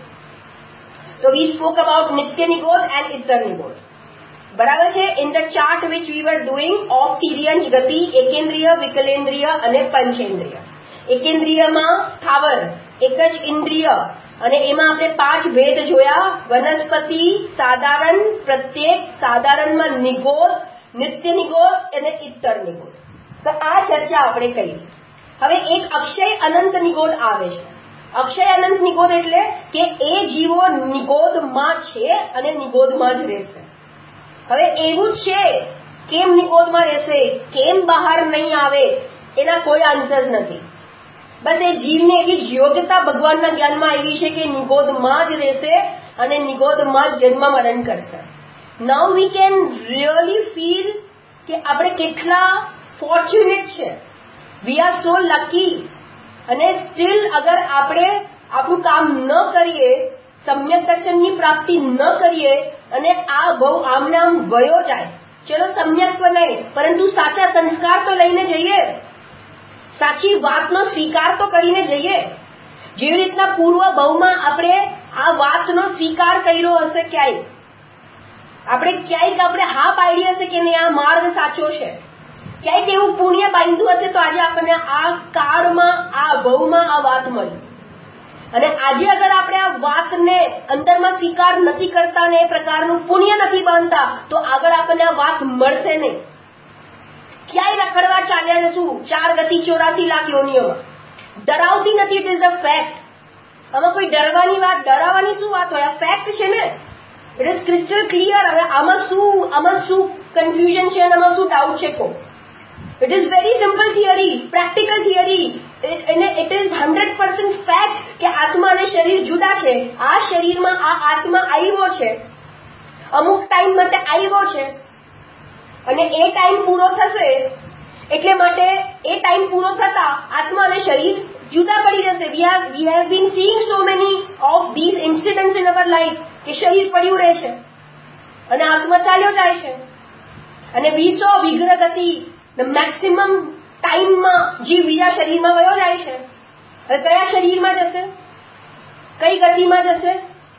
તો વી સ્પોક અબાઉટ નિત્ય નિગોદ એન્ડ ઇત્તર નિગોદ. બરાબર છે? In the chart which we were doing of તિર્યંશ ગતિ, એકેન્દ્રિય, વિકલેન્દ્રિય અને પંચેન્દ્રિય. એકેન્દ્રિયમાં સ્થાવર, એક જ ઇન્દ્રિય, અને એમાં આપણે પાંચ ભેદ જોયા. વનસ્પતિ, સાધારણ, પ્રત્યેક, સાધારણમાં નિગોદ, નિત્ય નિગોદ અને ઇત્તર નિગોદ. તો આ ચર્ચા આપણે કરી. હવે એક અક્ષય અનંત નિગોદ આવે છે. અક્ષય અનંત નિગોદ એટલે કે એ જીવો નિગોદમાં છે અને નિગોદમાં જ રહેશે. હવે એવું છે, કેમ નિગોદમાં રહેશે, કેમ બહાર નહીં આવે, એના કોઈ આન્સર નથી. બસ એ જીવને એવી યોગ્યતા ભગવાનના જ્ઞાનમાં આવી છે કે નિગોદમાં જ રહેશે અને નિગોદમાં જ જન્મ મરણ કરશે. Now we can really feel કે આપણે કેટલા ફોર્ચ્યુનેટ છે. We are so lucky. અને સ્ટીલ અગર આપણે આપણું કામ ન કરીએ, સમ્યક દર્શનની પ્રાપ્તિ ન કરીએ અને આ બહુ આમને આમ વયો જાય, ચલો સમ્યક્ત્વ નહીં પરંતુ સાચા સંસ્કાર તો લઈને જઈએ, સાચી વાતનો સ્વીકાર તો કરીને જઈએ. જેવી રીતના પૂર્વ ભવમાં આપણે આ વાતનો સ્વીકાર કર્યો હશે, ક્યાંય આપણે ક્યાંક આપણે હા પાડી હશે કે નહીં આ માર્ગ સાચો છે, ક્યાંક એવું પુણ્ય બાંધ્યું હશે તો આજે આપણને આ કાળમાં આ ભવમાં આ વાત મળી. અને આજે અગર આપણે આ વાતને અંદરમાં સ્વીકાર નથી કરતા ને એ પ્રકારનું પુણ્ય નથી બાંધતા તો આગળ આપણને આ વાત મળશે નહીં. ક્યાંય રખડવા ચાલ્યા જશું ચાર ગતિ ચોરાસી લાખ યોનિઓમાં. ડરાવતી નથી, ઇટ ઇઝ અ ફેક્ટ. આમાં કોઈ ડરવાની વાત, ડરાવવાની શું વાત હોય, આ ફેક્ટ છે ને. It is crystal clear. હવે આમાં શું આમાં શું કન્ફ્યુઝન છે અને આમાં શું ડાઉટ છે? કો it is very simple theory, practical theory. અને it is hundred percent fact કે આત્મા અને શરીર જુદા છે. આ શરીરમાં આ આત્મા આવ્યો છે, અમુક ટાઈમ માટે આવ્યો છે અને એ ટાઈમ પૂરો થશે એટલે માટે એ ટાઈમ પૂરો થતા આત્મા અને શરીર જુદા પડી જશે. We have we have been seeing so many of these incidents in our life કે શરીર પડ્યું રહે છે અને આત્મા ચાલ્યો જાય છે. અને વી સો વિગ્રહ ગતિ, ધ મેક્સિમમ ટાઈમમાં જીવ બીજા શરીરમાં વયો જાય છે. હવે કયા શરીરમાં જશે, કઈ ગતિમાં જશે,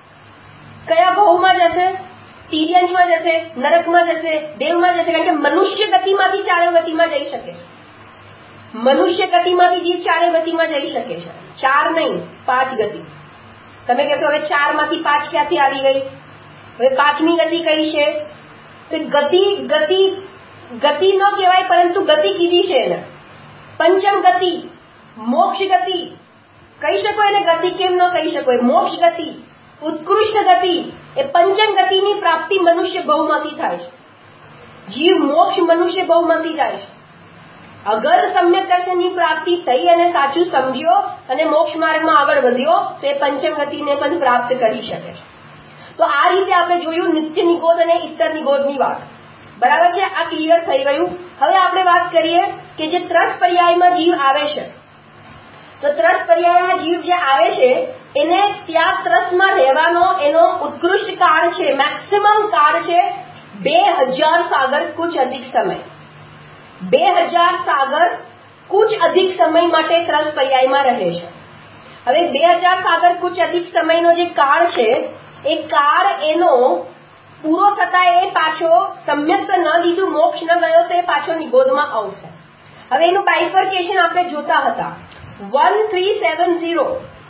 કયા ભાવમાં જશે? તિર્યંશમાં જશે, નરકમાં જશે, દેવમાં જશે. કારણ કે મનુષ્ય ગતિમાંથી ચારે ગતિમાં જઈ શકે છે. મનુષ્ય ગતિમાંથી જીવ ચારે ગતિમાં જઈ શકે છે. ચાર નહીં, પાંચ ગતિ. તમે કહેશો હવે ચાર માંથી પાંચ ક્યાંથી આવી ગઈ? હવે પાંચમી ગતિ કઈ છે? તો ગતિ ગતિ ગતિ ન કહેવાય પરંતુ ગતિ કીધી છે એને પંચમ ગતિ, મોક્ષ ગતિ કહી શકો. એને ગતિ કેમ ન કહી શકો? મોક્ષ ગતિ, ઉત્કૃષ્ટ ગતિ, એ પંચમ ગતિની પ્રાપ્તિ મનુષ્ય ભવમાંથી થાય છે. જીવ મોક્ષ મનુષ્ય ભવમાંથી જાય છે. અગર સમ્યક દર્શનની પ્રાપ્તિ થઈ અને સાચું સમજ્યો અને મોક્ષ માર્ગમાં આગળ વધ્યો તો એ પંચમ ગતિને પણ પ્રાપ્ત કરી શકે છે. તો આ રીતે આપણે જોયું નિત્ય નિગોદ અને ઇત્તર નિગોદની વાત. બરાબર છે? આ ક્લિયર થઈ ગયું. હવે આપણે વાત કરીએ કે જે ત્રસ પર્યાયમાં જીવ આવે છે, તો ત્રસ પર્યાયમાં જીવ જે આવે છે એને ત્યાં ત્રસમાં રહેવાનો એનો ઉત્કૃષ્ટ કાળ છે, મેક્સિમમ કાળ છે બે હજાર સાગર કુછ અધિક સમય. બે હજાર સાગર કુછ અધિક સમય માટે ત્રસ પર્યાયમાં રહે છે. હવે બે હજાર સાગર કુછ અધિક સમયનો જે કાળ છે એ કાળ એનો પૂરો થતા એ પાછો સમ્યક ન લીધું, મોક્ષ ન ગયો તો એ પાછો નિગોદમાં આવશે. હવે એનું બાયફર્કેશન આપણે જોતા હતા. વન થ્રી સેવન ઝીરો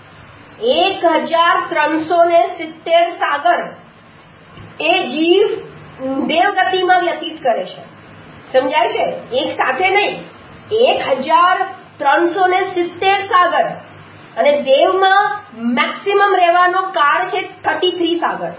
એક હજાર ત્રણસો ને સિત્તેર સાગર એ જીવ દેવગતિમાં વ્યતીત કરે છે. સમજાય છે? એક સાથે નહીં, એક હજાર ત્રણસો ને સિત્તેર સાગર. અને દેવમાં મેક્સિમમ રહેવાનો કાળ છે થર્ટી થ્રી સાગર.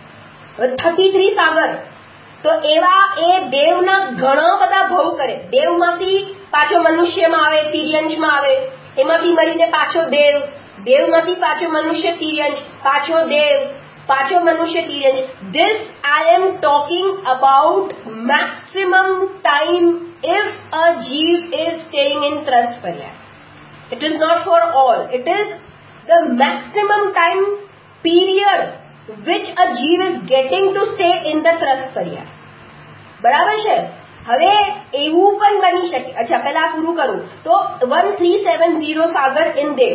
થર્ટી થ્રી સાગર તો એવા એ દેવના ઘણા બધા ભવ કરે. દેવમાંથી પાછો મનુષ્યમાં આવે, તિર્યંશમાં આવે, એમાંથી મરીને પાછો દેવ, દેવમાંથી પાછો મનુષ્ય તિર્યંશ, પાછો દેવ, પાછો મનુષ્ય તિર્યંશ. This I am talking about maximum time if a jeev is staying in Trasparya. It is not for all. It is the maximum time period which a jeev is getting to stay in the Trasparya. બરાબર છે? હવે એવું પણ બની શકે. અચ્છા, પહેલા પૂરું કરું તો વન થ્રી સેવન ઝીરો સાગર ઇન દેવ.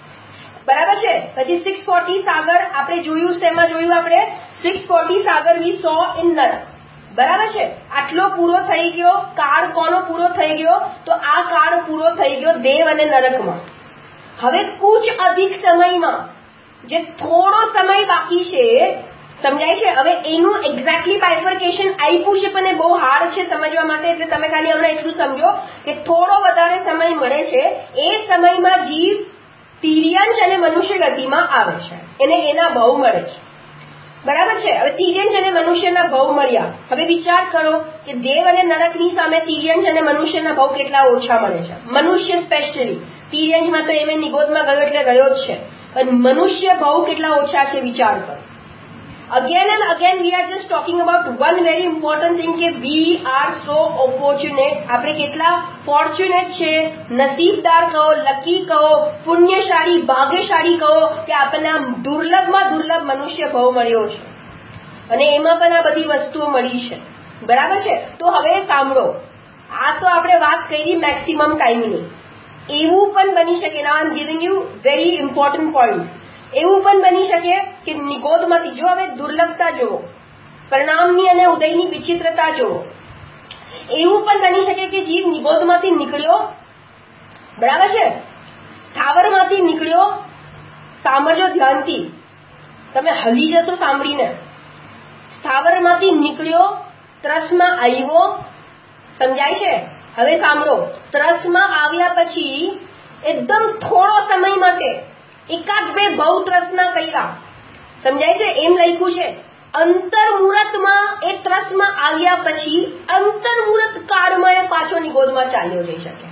બરાબર છે? પછી સિક્સ ફોર્ટી સાગર આપણે જોયું, શેમાં જોયું આપણે? સિક્સ ફોર્ટી સાગર વી સો ઇન નરક. બરાબર છે? આટલો પૂરો થઈ ગયો કાળ. કોનો પૂરો થઈ ગયો? તો આ કાળ પૂરો થઈ ગયો દેવ અને નરકમાં. હવે કુછ અધિક સમયમાં જે થોડો સમય બાકી છે, સમજાય છે? હવે એનું એક્ઝેક્ટલી બાયફર્કેશન આપ્યું છે પણ એ બહુ હાર્ડ છે સમજવા માટે, એટલે તમે ખાલી હમણાં એટલું સમજો કે થોડો વધારે સમય મળે છે. એ સમયમાં જીવ તિર્યંશ અને મનુષ્ય ગતિમાં આવે છે, એને એના ભાવ મળે છે. બરાબર છે? હવે તિર્યંશ અને મનુષ્યના ભાવ મળ્યા. હવે વિચાર કરો કે દેવ અને નરકની સામે તિર્યંશ અને મનુષ્યના ભાવ કેટલા ઓછા મળે છે. મનુષ્ય સ્પેશિયલી, તિર્યંશમાં તો એમ નિગોદમાં ગયો એટલે ગયો જ છે, પણ મનુષ્ય ભાવ કેટલા ઓછા છે વિચાર કરો. Again and again we are just talking about one very important thing કે we are so opportunate. આપણે કેટલા ફોર્ચ્યુનેટ છે, નસીબદાર કહો, લકી કહો, પુણ્યશાળી, ભાગ્યશાળી કહો કે આપણને આ દુર્લભમાં દુર્લભ મનુષ્ય ભાવ મળ્યો છે અને એમાં પણ આ બધી વસ્તુઓ મળી છે. બરાબર છે? તો હવે સાંભળો, આ તો આપણે વાત કરી મેક્સિમમ ટાઈમની. એવું પણ બની શકે, now I'm giving you very important points, એવું પણ બની શકે કે નિગોદમાંથી, જો હવે દુર્લભતા જુઓ, પરિણામની અને ઉદયની વિચિત્રતા જુઓ, એવું પણ બની શકે કે જીવ નિગોદમાંથી નીકળ્યો, બરાબર છે, સ્થાવરમાંથી નીકળ્યો, સાંભળજો ધ્યાનથી, તમે હલી જશો સાંભળીને, સ્થાવરમાંથી નીકળ્યો, ત્રસમાં આવ્યો, સમજાય છે? હવે સાંભળો, ત્રસમાં આવ્યા પછી એકદમ થોડો સમય માટે એકાદ બે બહુ ત્રસના કર્યા, સમજાય છે? એમ લખ્યું છે, અંતર્મુહૂર્તમાં એ ત્રસમાં આવ્યા પછી અંતર્મુહૂર્ત કાળમાં એ પાછો નિગોદમાં ચાલ્યો જઈ શકે,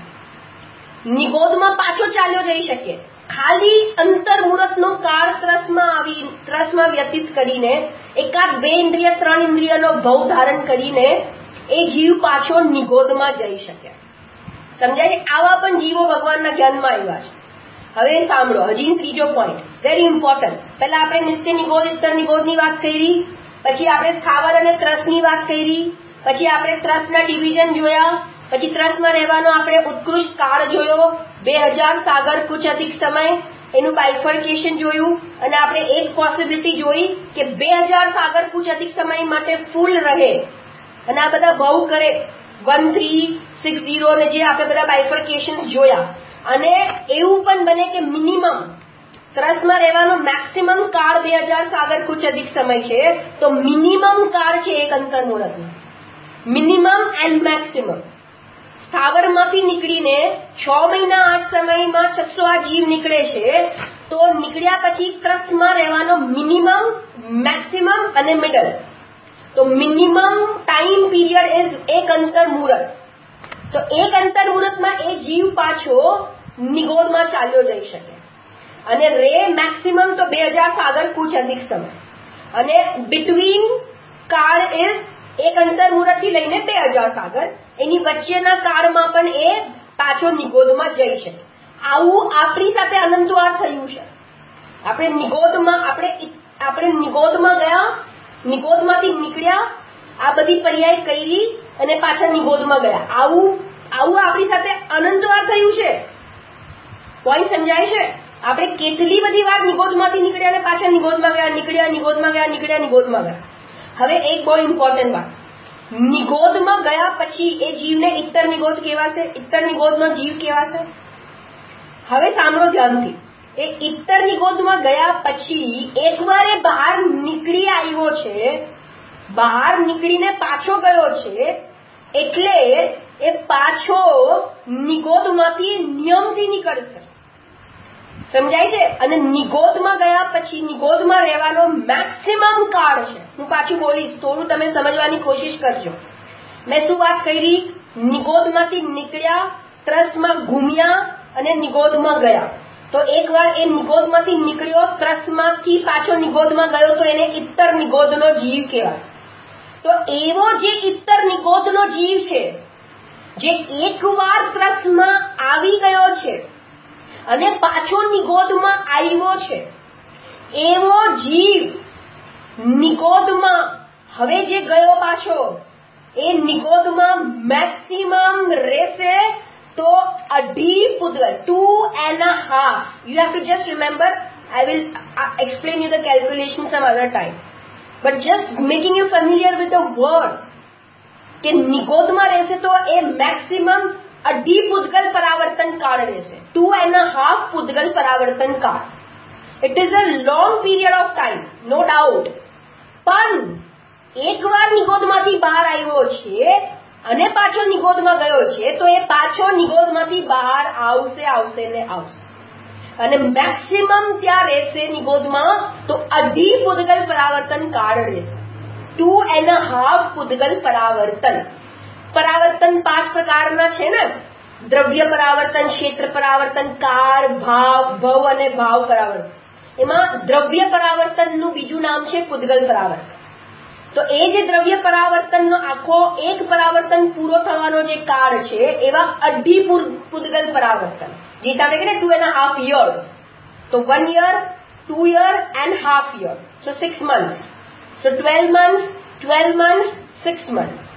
નિગોદમાં પાછો ચાલ્યો જઈ શકે, ખાલી અંતર્મુહૂર્તનો કાળ ત્રસમાં આવી ત્રસમાં વ્યતીત કરીને એકાદ બે ઇન્દ્રિય ત્રણ ઇન્દ્રિયનો ભવ ધારણ કરીને એ જીવ પાછો નિગોદમાં જઈ શકે, સમજાય? આવા પણ જીવો ભગવાનના જ્ઞાનમાં આવ્યા છે. હવે સાંભળો, હજી ત્રીજો પોઈન્ટ વેરી ઇમ્પોર્ટન્ટ. પહેલા આપણે નિત્ય નિગોદ ઇત્તર નિગોદની વાત કરી, પછી આપણે સ્થાવર અને ત્રસની વાત કરી, પછી આપણે ત્રસના ડિવિઝન જોયા, પછી ત્રસમાં રહેવાનો આપણે ઉત્કૃષ્ટ કાળ જોયો, બે હજાર સાગર કુછ અધિક સમય, એનું બાયફર્કેશન જોયું, અને આપણે એક પોસિબિલિટી જોઈ કે બે હજાર સાગર કુછ અધિક સમય માટે ફૂલ રહે, અને આ બધા બહુ કરે વન થ્રી સિક્સ ઝીરો ને જે આપણે બધા બાયફર્કેશન જોયા, અને એવું પણ બને કે મિનિમમ ત્રસમાં રહેવાનો મેક્સિમમ કાળ બે હજાર સાગર કુછ અધિક સમય છે, તો મિનિમમ કાળ છે એક અંતર્મુહૂર્તનો, મિનિમમ એન્ડ મેક્સિમમ. સ્થાવરમાંથી નીકળીને છ મહિના આઠ સમયમાં છસો આ જીવ નીકળે છે, તો નીકળ્યા પછી ત્રસમાં રહેવાનો મિનિમમ, મેક્સિમમ અને મિડલ, તો મિનિમમ ટાઈમ પીરિયડ ઇઝ એક અંતર્મુહૂર્ત. તો એક અંતર્મુહૂર્તમાં એ જીવ પાછો નિગોદમાં ચાલ્યો જઈ શકે, અને રે મેક્સિમમ તો બે હજાર સાગર કુછ અધિક સમય, અને બિટવીન કાળ ઇઝ એક અંતર્મુહૂર્તથી લઈને બે હજાર સાગર, એની વચ્ચેના કાળમાં પણ એ પાછો નિગોદમાં જઈ શકે. આવું આપણી સાથે અનંતવાર થયું છે. આપણે નિગોદમાં આપણે આપણે નિગોદમાં ગયા, નિગોદમાંથી નીકળ્યા, આ બધી પર્યાય કરી અને પાછા નિગોદમાં ગયા, આવું આવું આપણી સાથે અનંતવાર થયું છે. પોઈન્ટ સમજાય છે? આપણે કેટલી બધી વાર નિગોદમાંથી નીકળ્યા અને પાછા નિગોદમાં ગયા, નીકળ્યા નિગોદમાં ગયા, નીકળ્યા નિગોદમાં ગયા. હવે એક બહુ ઇમ્પોર્ટન્ટ વાત, નિગોદમાં ગયા પછી એ જીવને ઇત્તર નિગોદ કહેવાશે, ઇત્તર નિગોદનો જીવ કહેવાશે. હવે સાંભળો ધ્યાનથી, એ ઇત્તર નિગોદમાં ગયા પછી એકવાર એ બહાર નીકળી આવ્યો છે, બહાર નીકળીને પાછો ગયો છે, એટલે એ પાછો નિગોદમાંથી નિયમથી નીકળશે, સમજાય છે? અને નિગોદમાં ગયા પછી નિગોદમાં રહેવાનો મેક્સિમમ કાળ છે. હું પાછું બોલીશ, થોડું તમે સમજવાની કોશિશ કરજો. મેં શું વાત કરી? નિગોદમાંથી નીકળ્યા, ત્રસમાં ઘૂમ્યા અને નિગોદમાં ગયા. તો એકવાર એ નિગોદમાંથી નીકળ્યો, ત્રસમાંથી પાછો નિગોદમાં ગયો, તો એને ઇત્તર નિગોદનો જીવ કહેવાશે. તો એવો જે ઇત્તર નિગોદનો જીવ છે, જે એકવાર ત્રસમાં આવી ગયો છે અને પાછો નિગોદમાં આવ્યો છે, એવો જીવ નિગોદમાં હવે જે ગયો પાછો, એ નિગોદમાં મેક્સિમમ રહેશે તો અઢી પૂતગલ, two and a half. You have to just remember, I will explain you the calculation some other time, but just making you familiar with the words, કે નિગોદમાં રહેશે તો એ મેક્સિમમ અઢી પૂતગલ પરાવર્તન કાળ રહેશે, ટુ એન્ડ અ હાફ પૂતગલ પરાવર્તન કાળ. It is a long period of time, no doubt. પણ એકવાર નિગોદમાંથી બહાર આવ્યો છે અને પાછો નિગોદમાં ગયો છે, તો એ પાછો નિગોદમાંથી બહાર આવશે આવશે ને આવશે, અને મેક્સિમમ ત્યાં રહેશે નિગોદમાં તો અઢી પૂતગલ પરાવર્તન કાળ રહેશે, ટુ એન્ડ અ હાફ પૂતગલ પરાવર્તન. પરાવર્તન પાંચ પ્રકારના છે ને, દ્રવ્ય પરાવર્તન, ક્ષેત્ર પરાવર્તન, કાળ, ભાવ, ભવ અને ભાવ પરાવર્તન. એમાં દ્રવ્ય પરાવર્તનનું બીજું નામ છે પૂતગલ પરાવર્તન. તો એ જે દ્રવ્ય પરાવર્તનનો આખો એક પરાવર્તન પૂરો થવાનો જે કાળ છે, એવા અઢી પૂતગલ પરાવર્તન, જે તમે કહે ને ટુ એન્ડ હાફ યર્સ, તો one year, two year and half year, so six months, so twelve months, twelve months, six months.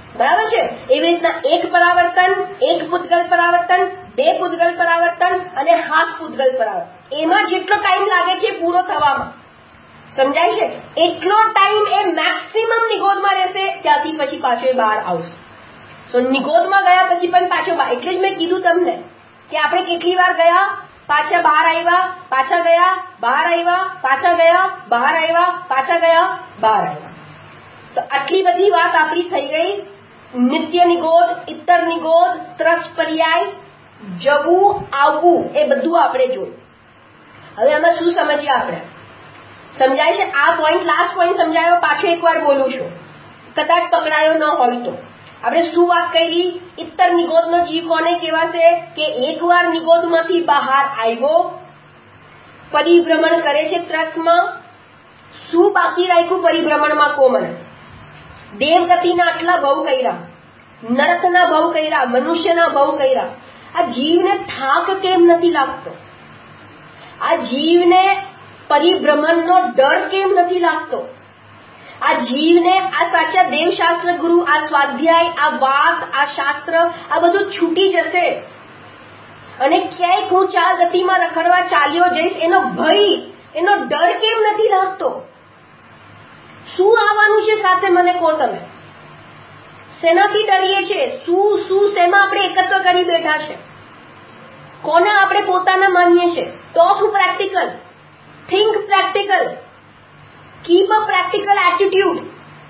બરાબર છે? એવી રીતના એક પરાવર્તન, એક પૂતગલ પરાવર્તન, બે પૂતગલ પરાવર્તન અને હાફ પૂતગલ પરાવર્તન, એમાં જેટલો ટાઈમ લાગે છે પૂરો થવામાં, સમજાય છે? એટલો ટાઈમ એ મેક્સિમમ નિગોદમાં રહેશે, ત્યાંથી પછી પાછો એ બહાર આવશે. સો નિગોદમાં ગયા પછી પણ પાછો બહાર, એટલે જ મેં કીધું તમને કે આપણે કેટલી વાર ગયા, પાછા બહાર આવ્યા, પાછા ગયા, બહાર આવ્યા, પાછા ગયા, બહાર આવ્યા, પાછા ગયા, બહાર આવ્યા. તો આટલી બધી વાત આપણી થઈ ગઈ. નિત્ય નિગોદ, ઇતર નિગોદ, ત્રસ પર્યાય, જવું આવવું, એ બધું આપણે જોયું. હવે આમાં શું સમજીએ આપણે? સમજાય છે? આ પોઈન્ટ, લાસ્ટ પોઈન્ટ સમજાયો, પાછો એકવાર બોલું છું, કદાચ પકડાયો ન હોય તો. આપણે શું વાત કરી? ઇતર નિગોદનો જીવ કોને કહેવાશે? કે એકવાર નિગોદમાંથી બહાર આવ્યો, પરિભ્રમણ કરે છે ત્રસમાં. શું બાકી રાખ્યું પરિભ્રમણમાં? કોમન દેવગતિના આટલા ભવ કર્યા, નરકના ભવ કર્યા, મનુષ્યના ભવ કર્યા. આ જીવને થાક કેમ નથી લાગતો? આ જીવને પરિભ્રમણનો ડર કેમ નથી લાગતો? આ જીવને આ સાચા દેવશાસ્ત્ર ગુરુ, આ સ્વાધ્યાય, આ વાત, આ શાસ્ત્ર, આ બધું છૂટી જશે અને ક્યાંક હું ચાર ગતિમાં રખડવા ચાલ્યો જઈશ, એનો ભય, એનો ડર કેમ નથી લાગતો? શું આવવાનું છે સાથે? મને કહો તમે. શેનાથી ડરીએ છીએ? શું શું શેમાં આપણે એકત્વ કરી બેઠા છે? કોને આપણે પોતાના માનીએ છીએ? Talk practical, think practical, keep a practical attitude.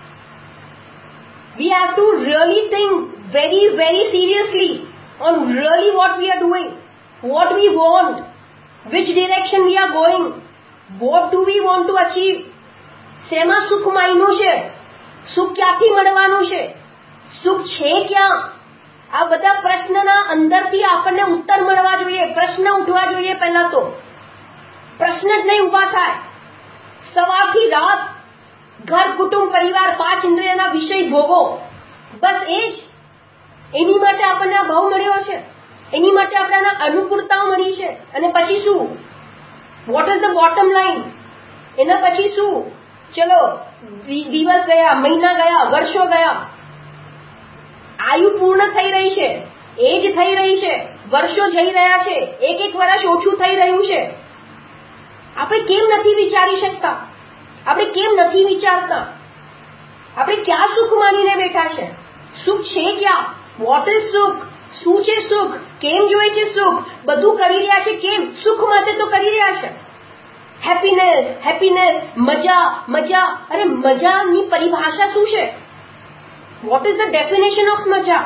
We have to really think very very seriously on really what we are doing, what we want, which direction we are going, what do we want to achieve. શેમાં સુખ માયનું છે? સુખ ક્યાંથી મળવાનું છે? સુખ છે ક્યાં? આ બધા પ્રશ્નના અંદરથી આપણને ઉત્તર મળવા જોઈએ, પ્રશ્ન ઉઠવા જોઈએ. પહેલા તો પ્રશ્ન જ નહીં ઉભા થાય. સવારથી રાત ઘર, કુટુંબ, પરિવાર, પાંચ ઇન્દ્રિયના વિષય ભોગો, બસ એ જ. એની માટે આપણને આ ભાવ મળ્યો છે, એની માટે આપણને અનુકૂળતાઓ મળી છે. અને પછી શું? What is the bottom line? એના પછી શું? ચલો દિવસ ગયા, મહિના ગયા, વર્ષો ગયા, આયુ પૂર્ણ થઈ રહી છે, એજ થઈ રહી છે, વર્ષો જઈ રહ્યા છે, એક એક વર્ષ ઓછું થઈ રહ્યું છે. આપણે કેમ નથી વિચારી શકતા? આપણે કેમ નથી વિચારતા? આપણે ક્યાં સુખ માનીને બેઠા છે? સુખ છે ક્યાં? વોટ ઇઝ સુખ? શું છે સુખ? કેમ જોઈએ છે સુખ? બધું કરી રહ્યા છે કેમ? સુખ માટે તો કરી રહ્યા છે. હેપીનેસ, હેપીનેસ, મજા, મજા. અરે મજાની પરિભાષા શું છે? What is the definition of maja?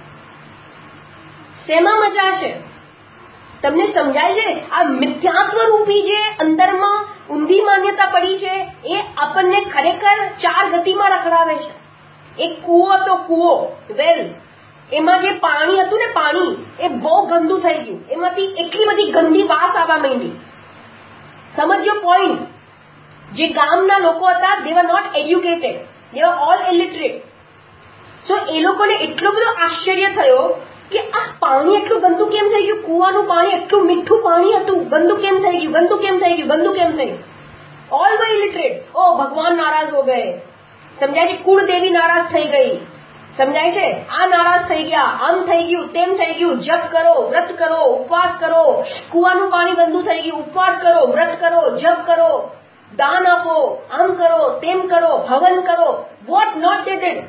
શેમાં મજા છે? તમને સમજાય છે? આ મિથ્યાત્વ રૂપી જે અંદરમાં ઊંધી માન્યતા પડી છે, એ આપણને ખરેખર ચાર ગતિમાં રખડાવે છે. એક કૂવો હતો, કૂવો, વેલ, એમાં જે પાણી હતું ને, પાણી એ બહુ ગંદુ થઈ ગયું. એમાંથી એટલી બધી ગંદી વાસ આવવા માંડી. સમજો પોઈન્ટ. જે ગામના લોકો હતા, they were not educated, they were all illiterate. So એ લોકોને એટલો બધો આશ્ચર્ય થયો કે આ પાણી એટલું ગંદુ કેમ થઈ ગયું? કૂવાનું પાણી એટલું મીઠું પાણી હતું, ગંદુ કેમ થઈ ગયું? ગંદુ કેમ થઈ ગયું? ગંદુ કેમ થઈ ગયું? All way illiterate. ઓ ભગવાન નારાજ હો ગયે. સમજાય છે? કુળદેવી નારાજ થઈ ગઈ. સમજાય છે? આ નારાજ થઈ ગયા, આમ થઈ ગયું, તેમ થઈ ગયું. જપ કરો, વ્રત કરો, ઉપવાસ કરો. કૂવાનું પાણી ગંદુ થઈ ગયું, ઉપવાસ કરો, વ્રત કરો, જપ કરો, દાન આપો, આમ કરો, તેમ કરો, હવન કરો. What not they did.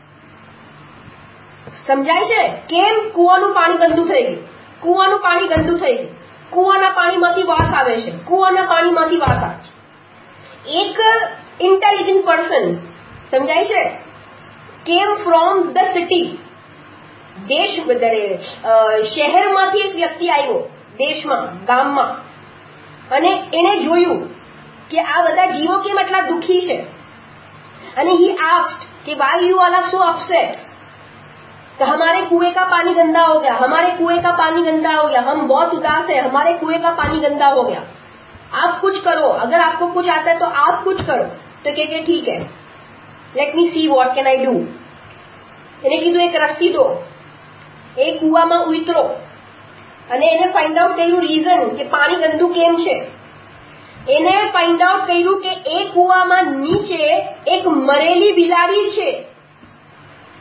સમજાય છે? કેમ? કૂવાનું પાણી ગંદુ થઈ ગયું. કૂવાનું પાણી ગંદુ થઈ ગયું. કૂવાના પાણીમાંથી વાસ આવે છે. કૂવાના પાણીમાંથી વાસ આવે છે. એક ઇન્ટેલિજન્ટ પર્સન, સમજાય છે, કેમ ફ્રોમ ધ સિટી. દેશ, શહેરમાંથી એક વ્યક્તિ આવ્યો દેશમાં, ગામમાં, અને એને જોયું કે આ બધા જીવો કેમ એટલા દુઃખી છે. અને હી આસ્ક્ડ કે why you are so upset? तो हमारे कुएं का पानी गंदा हो गया, हमारे कुएं का पानी गंदा हो गया, हम बहुत उदास है, हमारे कुएं का पानी गंदा हो गया, आप कुछ करो, अगर आपको कुछ आता है तो आप कुछ करो. तो कहते ठीक है, let me see what can I do. એને કીધું એક રસ્સી દો, એ કુવામાં ઉતરો અને એને ફાઇન્ડ આઉટ કર્યું રીઝન કે પાણી ગંદુ કેમ છે. એને ફાઇન્ડ આઉટ કર્યું કે એ કુવામાં નીચે એક મરેલી બિલાડી છે.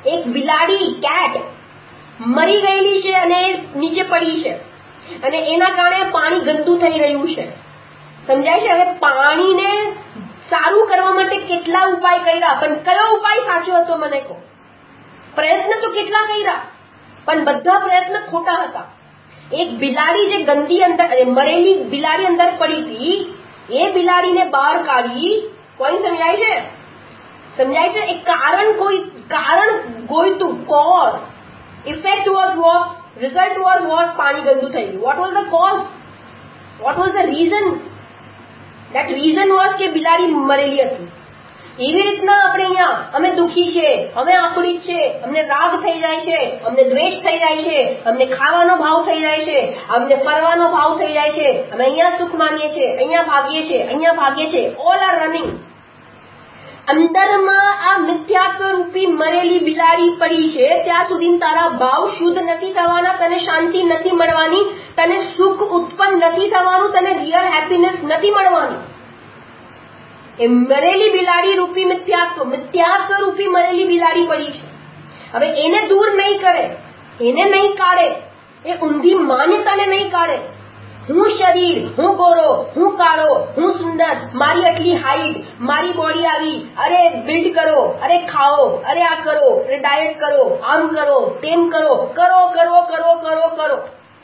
એક બિલાડી કેટ મરી ગયેલી છે અને નીચે પડી છે અને એના કારણે પાણી ગંદુ થઈ રહ્યું છે. સમજાય છે? હવે પાણીને સારું કરવા માટે કેટલા ઉપાય કર્યા, પણ કયો ઉપાય સાચો હતો મને કહો? પ્રયત્ન તો કેટલા કર્યા, પણ બધા પ્રયત્ન ખોટા હતા. એક બિલાડી જે ગંદી અંદર મરેલી બિલાડી અંદર પડી હતી, એ બિલાડીને બહાર કાઢી. કોઈ સમજાય છે? સમજાય છે? એક કારણ કોઈ કારણ ગોઈતું, cause effect was what, result was what, પાણી ગંદુ થઈ ગયું. What was the cause? What was the reason? That reason was કે બિલાડી મરેલી હતી. એવી રીતના આપણે અહીંયા અમે દુઃખી છે, અમે આકડિત છે, અમને રાગ થઈ જાય છે, અમને દ્વેષ થઈ જાય છે, અમને ખાવાનો ભાવ થઈ જાય છે, અમને ફરવાનો ભાવ થઈ જાય છે, અમે અહીંયા સુખ માનીએ છીએ, અહીંયા ભાગીએ છીએ, અહીંયા ભાગીએ છીએ. All are running. અંદરમાં આ મિથ્યાત્વ રૂપી મરેલી બિલાડી પડી છે ત્યાં સુધી તારા ભાવ શુદ્ધ નથી થવાના, તને શાંતિ નથી મળવાની, તને સુખ ઉત્પન્ન નથી થવાનું, તને રિયલ હેપીનેસ નથી મળવાની. એ મરેલી બિલાડી રૂપી મિથ્યાત્વ મિથ્યાત્વ રૂપી મરેલી બિલાડી પડી છે. હવે એને દૂર નહીં કરે, એને નહીં કાઢે, એ ઊંધી માન્યતાને નહીં કાઢે. હું શરીર, હું ગોરો, હું કાળો, હું સુંદર, મારી આટલી હાઈટ, મારી બોડી આવી, અરે બિલ્ડ કરો, અરે ખાઓ, અરે આ કરો, અરે ડાયટ કરો, આમ કરો, તેમ કરો, કરો કરો કરો કરો કરો.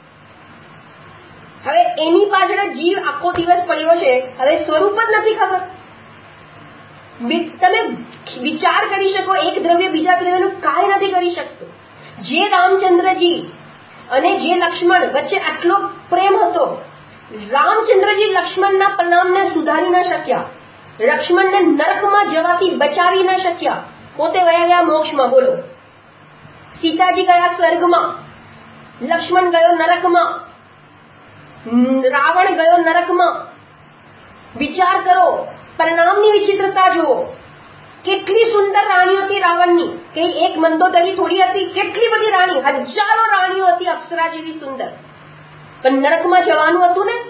હવે એની પાછળ જીવ આખો દિવસ પડ્યો છે. હવે સ્વરૂપ જ નથી ખબર. તમે વિચાર કરી શકો, એક દ્રવ્ય બીજા દ્રવ્યનું કાંઈ નથી કરી શકતું. જે રામચંદ્રજી અને જે લક્ષ્મણ વચ્ચે આટલો પ્રેમ હતો, રામચંદ્રજી લક્ષ્મણના પરિણામને સુધારી ન શક્યા, લક્ષ્મણને નરકમાં જવાથી બચાવી ન શક્યા, પોતે વયા ગયા મોક્ષમાં. બોલો, સીતાજી ગયા સ્વર્ગમાં, લક્ષ્મણ ગયો નરકમાં, રાવણ ગયો નરકમાં. વિચાર કરો, પરિણામની વિચિત્રતા જુઓ. કેટલી સુંદર રાણીઓ હતી રાવણની, કે એક મંદોદરી થોડી હતી, કેટલી બધી રાણી, હજારો રાણીઓ હતી અપ્સરા જેવી સુંદર. પણ નરકમાં જવાનું હતું ને,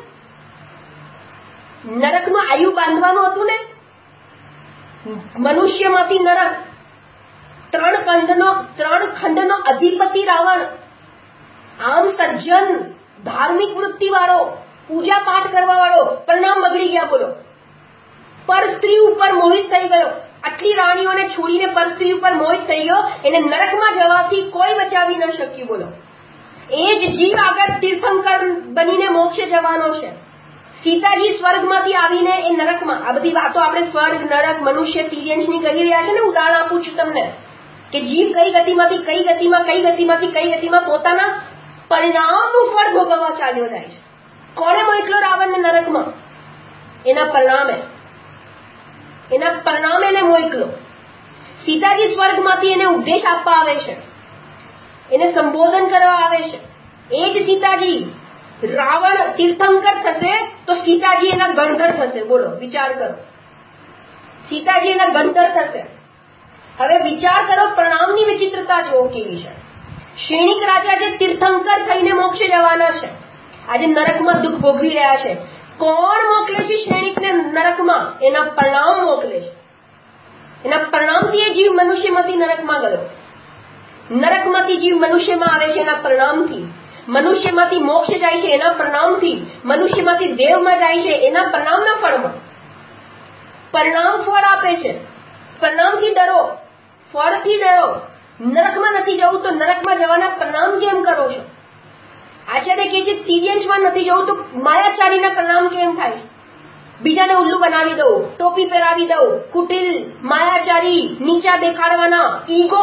નરકનું આયુ બાંધવાનું હતું ને. મનુષ્યમાંથી નરક, ત્રણ ખંડનો ત્રણ ખંડનો અધિપતિ રાવણ, આમ સજ્જન, ધાર્મિક વૃત્તિ વાળો, પૂજા પાઠ કરવા વાળો, પરિણામ બગડી ગયા. બોલો, પર સ્ત્રી ઉપર મોહિત થઈ ગયો. આટલી રાણીઓને છોડીને પર સ્ત્રી ઉપર મોહિત થઈ ગયો. એને નરકમાં જવાથી કોઈ બચાવી ન શક્યું. બોલો, એ જ જીવ આગળ તીર્થંકર બનીને મોક્ષે જવાનો છે. સીતાજી સ્વર્ગમાંથી આવીને એ નરકમાં. આ બધી વાતો આપણે સ્વર્ગ, નરક, મનુષ્ય, તિર્યંશની કરી રહ્યા છે ને. ઉદાહરણ આપું છું તમને કે જીવ કઈ ગતિમાંથી કઈ ગતિમાં કઈ ગતિમાંથી કઈ ગતિમાં પોતાના પરિણામનું ફળ ભોગવવા ચાલ્યો જાય છે. કોણે મોકલો રાવણને નરકમાં? એના પરિણામે, એના પરિણામે એને મોકલો. સીતાજી સ્વર્ગમાંથી એને ઉપદેશ આપવા આવે છે, એને સંબોધન કરવા આવે છે. એ જ સીતાજી રાવણ તીર્થંકર થશે તો સીતાજી એના ગણધર થશે. બોલો, વિચાર કરો, સીતાજી એના ગણધર થશે. હવે વિચાર કરો, પરિણામની વિચિત્રતા જુઓ કેવી છે. શ્રેણિક રાજા જે તીર્થંકર થઈને મોક્ષે જવાના છે, આજે નરકમાં દુઃખ ભોગવી રહ્યા છે. કોણ મોકલે છે શ્રેણિકને નરકમાં? એના પરિણામ મોકલે છે. એના પરિણામથી એ જીવ મનુષ્યમાંથી નરકમાં ગયો. નરકમાંથી જીવ મનુષ્યમાં આવે છે એના પરિણામથી. મનુષ્યમાંથી મોક્ષ જાય છે એના પરિણામથી. મનુષ્યમાંથી દેવમાં જાય છે એના પરિણામના ફળમાં. પરિણામ ફળ આપે છે. પરિણામથી ડરો, ફળથી ડરો. નરકમાં નથી જવું તો નરકમાં જવાના પરિણામ કેમ કરો છો? આચાર્ય કહે છે તિર્યંશમાં નથી જવું તો માયાચારીના પરિણામ કેમ થાય છે? બીજાને ઉલ્લુ બનાવી દઉં, ટોપી પહેરાવી દઉં, કુટિલ, માયાચારી, નીચા દેખાડવાના, ઈગો.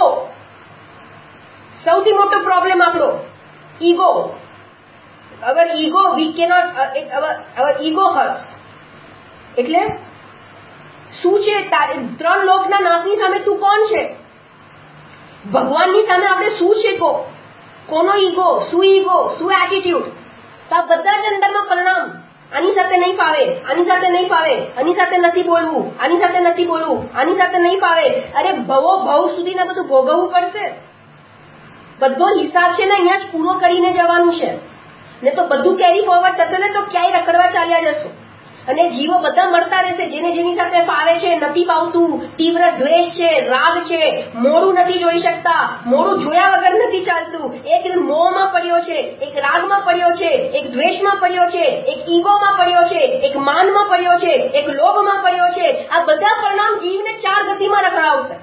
સૌથી મોટો પ્રોબ્લેમ આપણો ego. Our ego we cannot, our ego hurts. એટલે શું છે? ત્રણ લોકના નાથની સામે તું કોણ છે? ભગવાનની સામે આપણે શું છે? કો કોનો ઈગો, શું ઈગો, શું એટીટ્યુડ? તો આ બધા જ અંદરમાં પરિણામ. આની સાથે નહીં ફાવે, આની સાથે નહીં ફાવે, આની સાથે નથી બોલવું, આની સાથે નથી બોલવું, આની સાથે નહીં ફાવે. અરે ભવો ભવ સુધી બધું ભોગવવું પડશે. બધો હિસાબ છે ને અહીંયા જ પૂરો કરીને જવાનું છે. ને તો બધું કેરી ફોરવર્ડ થશે ને તો ક્યાંય રખડવા ચાલ્યા જશો. અને જીવો બધા મળતા રહેશે, જેને જેની સાથે ફાવે છે, નથી ફાવતું, તીવ્ર દ્વેષ છે, રાગ છે, મોડું નથી જોઈ શકતા, મોડું જોયા વગર નથી ચાલતું, એક મોહમાં પડ્યો છે, એક રાગમાં પડ્યો છે, એક દ્વેષમાં પડ્યો છે, એક ઈગોમાં પડ્યો છે, એક માનમાં પડ્યો છે, એક લોભમાં પડ્યો છે. આ બધા પરિણામ જીવને ચાર ગતિમાં રખડાવશે.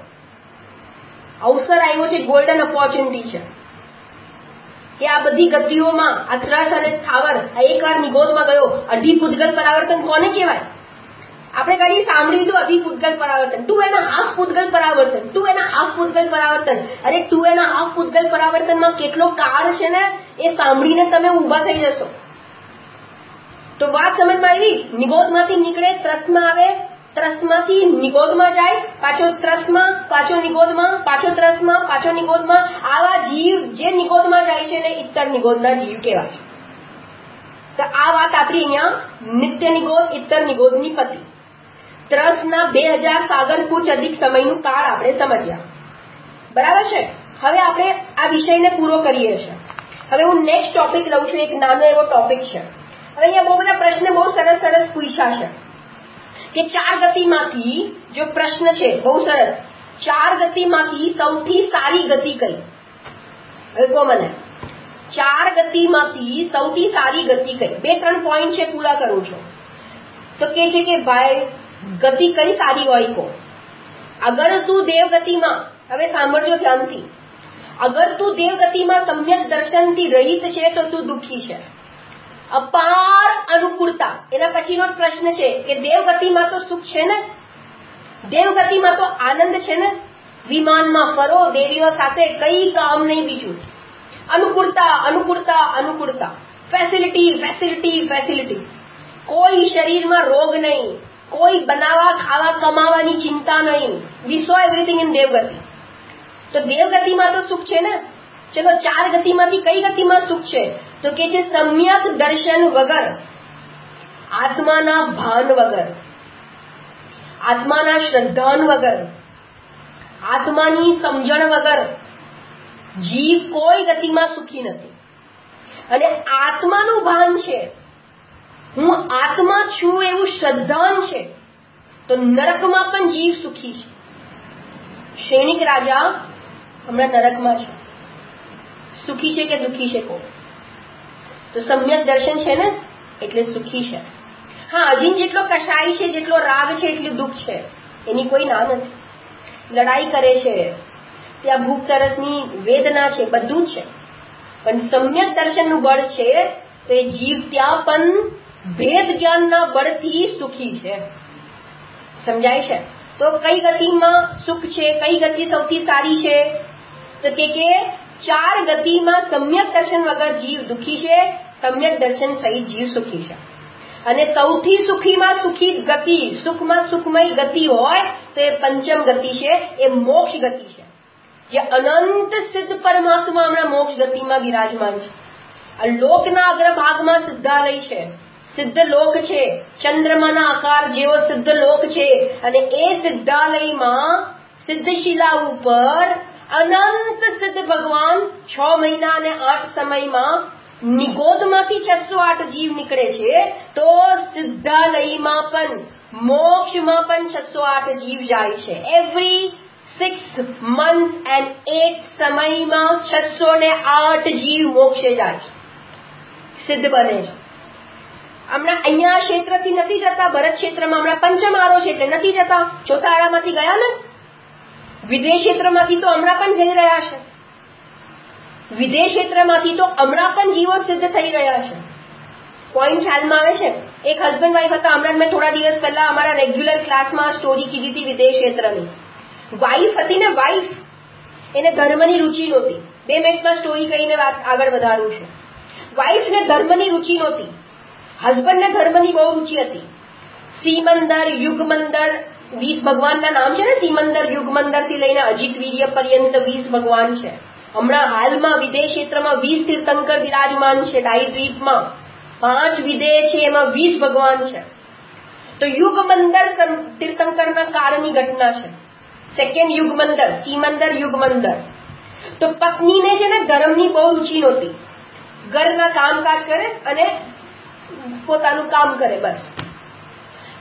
અવસર આવ્યો છે, ગોલ્ડન ઓપોર્ચ્યુનિટી છે કે આ બધી ગતિઓમાં આ ત્રસ અને સ્થાવર એકવાર નિગોદમાં ગયો. અઢી પૂતગલ પરાવર્તન કોને કહેવાય? આપણે કદી સાંભળ્યું તો અઢી પૂતગલ પરાવર્તન, ટુ એના હાફ પૂતગલ પરાવર્તન, ટુ એના હાફ પૂતગલ પરાવર્તન. અરે ટુ એના હાફ પૂતગલ પરાવર્તનમાં કેટલો કાળ છે ને, એ સાંભળીને તમે ઊભા થઈ જશો. તો વાત સમજમાં આવી. નિગોદમાંથી નીકળે, ત્રસમાં આવે, ત્રસમાંથી નિગોદમાં જાય, પાછો ત્રસમાં, પાછો નિગોદમાં, પાછો ત્રસમાં, પાછો નિગોદમાં. આવા જીવ જે નિગોદમાં જાય છે ને ઇત્તર નિગોદના જીવ કહેવાય. તો આ વાત આપણી અહીંયા નિત્ય નિગોદ ઇત્તર નિગોદની પતિ. ત્રસના બે હજાર સાગર કૂચ અધિક સમયનું કાળ આપણે સમજ્યા, બરાબર છે. હવે આપણે આ વિષયને પૂરો કરીએ છીએ. હવે હું નેક્સ્ટ ટોપિક લઉં છું. એક નાનો એવો ટોપિક છે. હવે અહીંયા બહુ બધા પ્રશ્ન બહુ સરસ સરસ પૂછ્યા છે કે ચાર ગતિમાંથી, જો પ્રશ્ન છે બહુ સરસ, ચાર ગતિમાંથી સૌથી સારી ગતિ કઈ? હવે કહો મને, ચાર ગતિમાંથી સૌથી સારી ગતિ કઈ? બે ત્રણ પોઈન્ટ છે, પૂરા કરું છું. તો કે છે કે ભાઈ ગતિ કઈ સારી હોય કહો. અગર તું દેવ ગતિમાં, હવે સાંભળજો ધ્યાનથી, અગર તું દેવ ગતિમાં સમ્યક દર્શનથી રહિત છે તો તું દુઃખી છે. અપાર અનુકૂળતા, એના પછીનો જ પ્રશ્ન છે કે દેવગતિમાં તો સુખ છે ને, દેવગતિમાં તો આનંદ છે ને, વિમાનમાં ફરો દેવીઓ સાથે, કઈ કામ નહીં બીજું. અનુકૂળતા અનુકૂળતા અનુકૂળતા, ફેસિલિટી ફેસિલિટી ફેસિલિટી, કોઈ શરીરમાં રોગ નહીં, કોઈ બનાવવા ખાવા કમાવાની ચિંતા નહીં. We saw everything in devgati. તો દેવગતિમાં તો સુખ છે ને. ચલો ચાર ગતિમાંથી કઈ ગતિમાં સુખ છે? તો કે છે સમ્યક દર્શન વગર, આત્માના ભાન વગર, આત્માના શ્રદ્ધાન વગર, આત્માની સમજણ વગર જીવ કોઈ ગતિમાં સુખી નથી. અને આત્માનું ભાન છે, હું આત્મા છું એવું શ્રદ્ધાન છે, તો નરકમાં પણ જીવ સુખી છે. શ્રેણિક રાજા હમણાં નરકમાં છે, સુખી છે કે દુઃખી છે કહો? તો સમ્યક દર્શન છે ને એટલે સુખી છે. હા, અજીન જેટલો કષાય છે, જેટલો રાગ છે, એટલું દુઃખ છે, એની કોઈ ના નથી. લડાઈ કરે છે, ત્યાં ભૂખ તરસની વેદના છે, બધું જ છે, પણ સમ્યક દર્શનનું બળ છે તો એ જીવ ત્યાં પણ ભેદ જ્ઞાનના બળથી સુખી છે. સમજાય છે? તો કઈ ગતિમાં સુખ છે, કઈ ગતિ સૌથી સારી છે? તો કે કે ચાર ગતિમાં સમ્યક દર્શન વગર જીવ દુઃખી છે, સમ્યક દર્શન સહિત જીવ સુખી છે. અને સૌથી સુખીમાં સુખી ગતિ, સુખમાં સુખમય ગતિ હોય તો એ પંચમ ગતિ છે, એ મોક્ષ ગતિ છે, જે અનંત સિદ્ધ પરમાત્મા હમણાં મોક્ષ ગતિમાં વિરાજમાન છે. આ લોકના અગ્રભાગમાં સિદ્ધાલય છે, સિદ્ધ લોક છે, ચંદ્રમાના આકાર જેવો સિદ્ધ લોક છે. અને એ સિદ્ધાલયમાં સિદ્ધશિલા ઉપર અનંત સિદ્ધ ભગવાન છ મહિના અને આઠ સમયમાં નિગોદમાંથી છસો આઠ જીવ નીકળે છે, તો સિદ્ધાલયમાં પણ મોક્ષમાં પણ છસો આઠ જીવ જાય છે. Every six month and eight સમયમાં છસો ને આઠ જીવ મોક્ષે જાય છે, સિદ્ધ બને છે. હમણાં અહીંયા ક્ષેત્રથી નથી જતા, ભરત ક્ષેત્રમાં હમણાં પંચમ આરો છે એટલે નથી જતા, ચોથા આરામાંથી ગયા ને. વિદેશ ક્ષેત્રમાંથી તો હમણાં પણ જઈ રહ્યા છે, વિદેશ ક્ષેત્રમાંથી તો હમણાં પણ જીવો સિદ્ધ થઈ રહ્યા છે. પોઈન્ટ ખ્યાલમાં આવે છે? એક હસબન્ડ વાઈફ હતા, હમણાં મેં થોડા દિવસ પહેલા અમારા રેગ્યુલર ક્લાસમાં સ્ટોરી કીધી હતી વિદેશ ક્ષેત્રની. વાઈફ હતી ને, વાઈફ, એને ધર્મની રુચિ નહોતી. બે મિનિટમાં સ્ટોરી કહીને વાત આગળ વધારું છું. વાઈફને ધર્મની રુચિ નહોતી, હસબન્ડને ધર્મની બહુ રુચિ હતી. સિમંદર, યુગમંદર, વીસ ભગવાનના નામ છે ને, સિમંદર, યુગમંદર થી લઈને અજીત વીર્ય પર્યંત વીસ ભગવાન છે. હમણાં હાલમાં વિદેશ ક્ષેત્રમાં વીસ તીર્થંકર વિરાજમાન છે. ડાયદ્વીપમાં પાંચ વિદેહ છે, એમાં વીસ ભગવાન છે. તો યુગમંદર તીર્થંકરના કાળની ઘટના છે. સેકન્ડ યુગમંદર, સિમંદર, યુગમંદર. તો પત્નીને છે ને ધર્મની બહુ રુચિ નહોતી, ઘરના કામકાજ કરે અને પોતાનું કામ કરે, બસ.